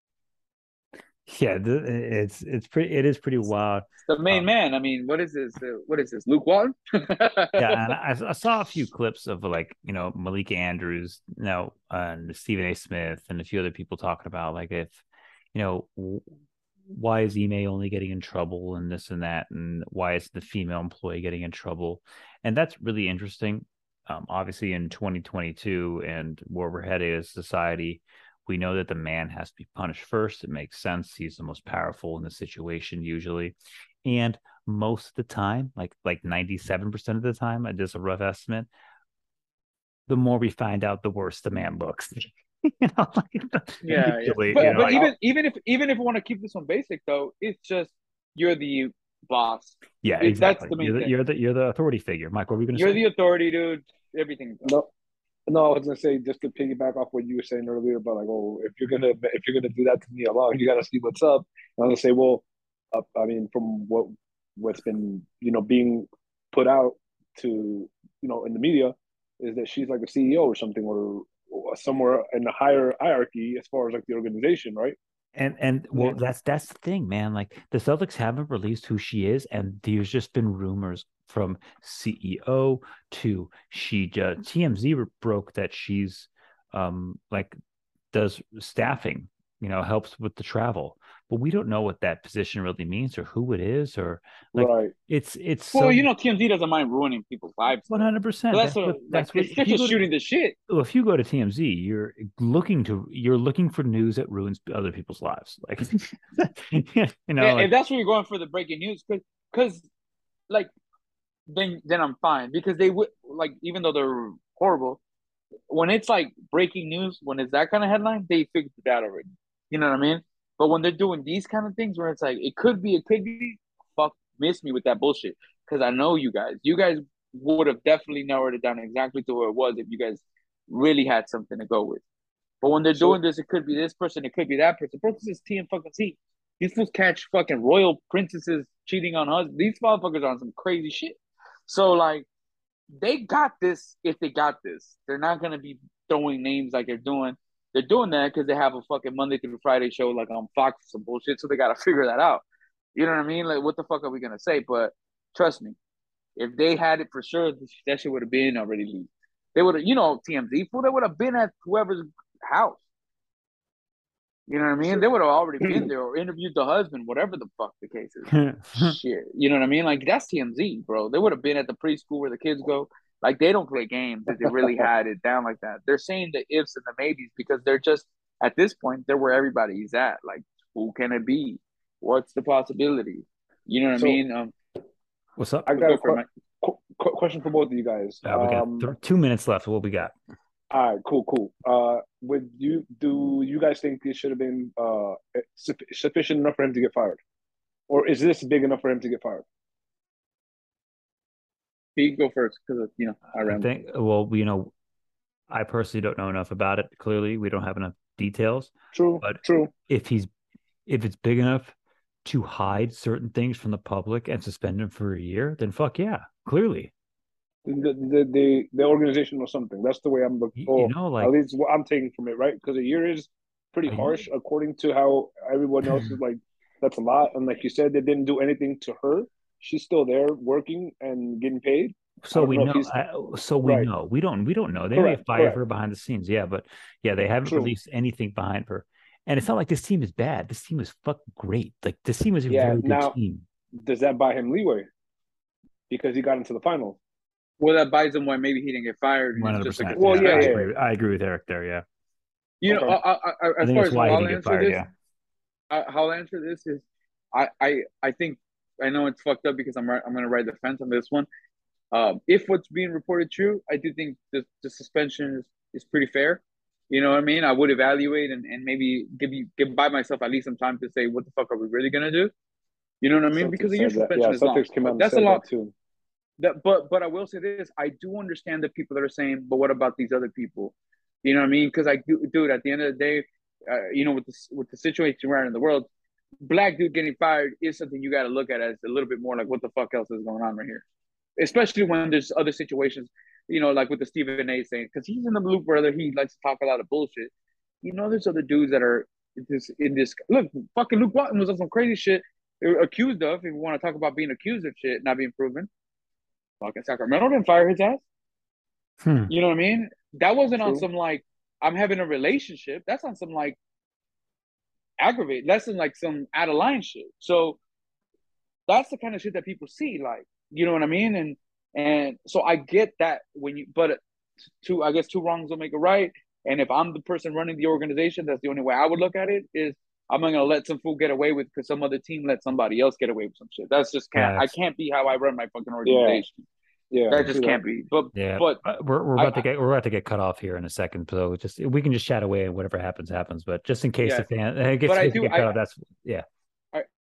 yeah. The, it's it's pretty. It is pretty wild. It's the main Um, man. I mean, what is this? Uh, what is this? Luke Walton? yeah, and I, I saw a few clips of like you know Malika Andrews, you know, and Stephen A. Smith, and a few other people talking about like if you know w- why is Ime only getting in trouble and this and that, and why is the female employee getting in trouble, and that's really interesting. Um, obviously, in twenty twenty-two and where we're headed as society, we know that the man has to be punished first. It makes sense. He's the most powerful in the situation usually, and most of the time, like like ninety-seven percent of the time, just a rough estimate, the more we find out, the worse the man looks. you know, like, Yeah, yeah. usually, But you know, but like, even even if even if we want to keep this one basic though, it's just you're the boss. yeah, It, that's exactly. the main You're the thing. you're the you're the authority figure. Mike, what were we gonna You're say? the authority, dude. Everything. No, no, I was gonna say just to piggyback off what you were saying earlier about like, oh, if you're gonna if you're gonna do that to me alone, you gotta see what's up. And I'm gonna say, well, uh, I mean, from what what's been you know being put out to you know in the media is that she's like a C E O or something or, or somewhere in the higher hierarchy as far as like the organization, right? And and well, Yeah. that's that's the thing, man. Like the Celtics haven't released who she is, and there's just been rumors from C E O to she just T M Z broke that she's um like does staffing, you know, helps with the travel. But we don't know what that position really means or who it is or like Right. it's it's Well, so you know, T M Z doesn't mind ruining people's lives though. So one hundred percent. that's That's what what like that's what it's they're if you just go to shooting the shit. well, if you go to T M Z, you're looking to you're looking for news that ruins other people's lives. Like you know, And, like and that's where you're going for the breaking news because because like then then I'm fine because they would like even though they're horrible, when it's like breaking news, when it's that kind of headline, they figured it out already. You know what I mean? But when they're doing these kind of things where it's like it could be, it could be, fuck, miss me with that bullshit because I know you guys. You guys would have definitely narrowed it down exactly to where it was if you guys really had something to go with. But when they're So doing this, it could be this person, it could be that person. Bro, this is T and fucking T. These fools catch fucking royal princesses cheating on husbands. These motherfuckers are on some crazy shit. So like they got this if they got this. They're not gonna be throwing names like they're doing. They're doing that because they have a fucking Monday through Friday show like on Fox or some bullshit. So they gotta figure that out. You know what I mean? Like what the fuck are we gonna say? But trust me, if they had it for sure, that shit would have been already leaked. They would have, you know, T M Z fool. They would have been at whoever's house. You know what I mean? so They would have already been there or interviewed the husband, whatever the fuck the case is. Shit. You know what I mean? Like that's T M Z, bro. They would have been at the preschool where the kids go. Like they don't play games if they really had it down like that. They're saying the ifs and the maybes because they're just at this point, they're where everybody's at. Like, who can it be? What's the possibility? You know what so I mean? Um, What's up? I got go a for it, qu- qu- question for both of you guys. Uh, we got Um, th- two minutes left. What we got? all right, cool, cool. Uh, would you do you guys think it should have been uh su- sufficient enough for him to get fired, or is this big enough for him to get fired? Pete, go first because you know I I ran. think. Well, you know, I personally don't know enough about it. Clearly, we don't have enough details. True, But true. if he's if it's big enough to hide certain things from the public and suspend him for a year, then fuck yeah, clearly. The the the, the organization or something. That's the way I'm looking. You, you Or know, at like least what I'm taking from it, right? Because a year is pretty harsh according to how everyone else is like. That's a lot, and like you said, they didn't do anything to her. She's still there working and getting paid. I so don't we know if know. he's Uh, so we right. know. We don't. We don't know. They may have Correct, fired correct. her behind the scenes. Yeah, but yeah, they haven't True. released anything behind her. And it's not like this team is bad. This team is fucking great. Like this team is a Yeah. very good Now, team. does that buy him leeway because he got into the finals? Well, that buys him why maybe he didn't get fired, and One it's hundred just like a percent. Well, Yeah, yeah, I yeah. suspension. agree. I agree with Eric there. Yeah, You know, Okay. I, I, I, I as think far that's as why how he I'll didn't get answer fired. this, Yeah. I, how I'll answer this is, I, I, I think I know it's fucked up because I'm I'm going to ride the fence on this one. Um, if what's being reported true, I do think the, the suspension is, is pretty fair. You know what I mean? I would evaluate and, and maybe give you give by myself at least some time to say what the fuck are we really gonna do? You know what I mean? Because Celtics a year said that. Yeah, suspension is long. Celtics came out and That's a said lot. that too. That, but but I will say this: I do understand the people that are saying, "But what about these other people?" You know what I mean? Because I do, dude. At the end of the day, uh, you know, with the with the situation we're in the world, black dude getting fired is something you got to look at as a little bit more like what the fuck else is going on right here, especially when there's other situations, you know, like with the Stephen A. saying, because he's in the loop whether he likes to talk a lot of bullshit. You know, there's other dudes that are in this. In this look, fucking Luke Walton was on some crazy shit. They were accused of. If you want to talk about being accused of shit, not being proven. Fucking Sacramento didn't fire his ass. Hmm. You know what I mean? That wasn't on True. some like I'm having a relationship. That's on some like aggravate. That's in like some out of line shit. So that's the kind of shit that people see. Like, you know what I mean? And and so I get that when you, but two, I guess two wrongs will make a right. And if I'm the person running the organization, that's the only way I would look at it is I'm not gonna let some fool get away with because some other team let somebody else get away with some shit. That's just can't I Facts. can't be how I run my fucking Yeah, organization. yeah. That True just that. can't be. But Yeah, but Uh, we're we're I, about to I get we're about to get cut off here in a second, so just we can just chat away and whatever happens happens. But just in case yeah. the fan, in case But I we do get I cut off, that's yeah. I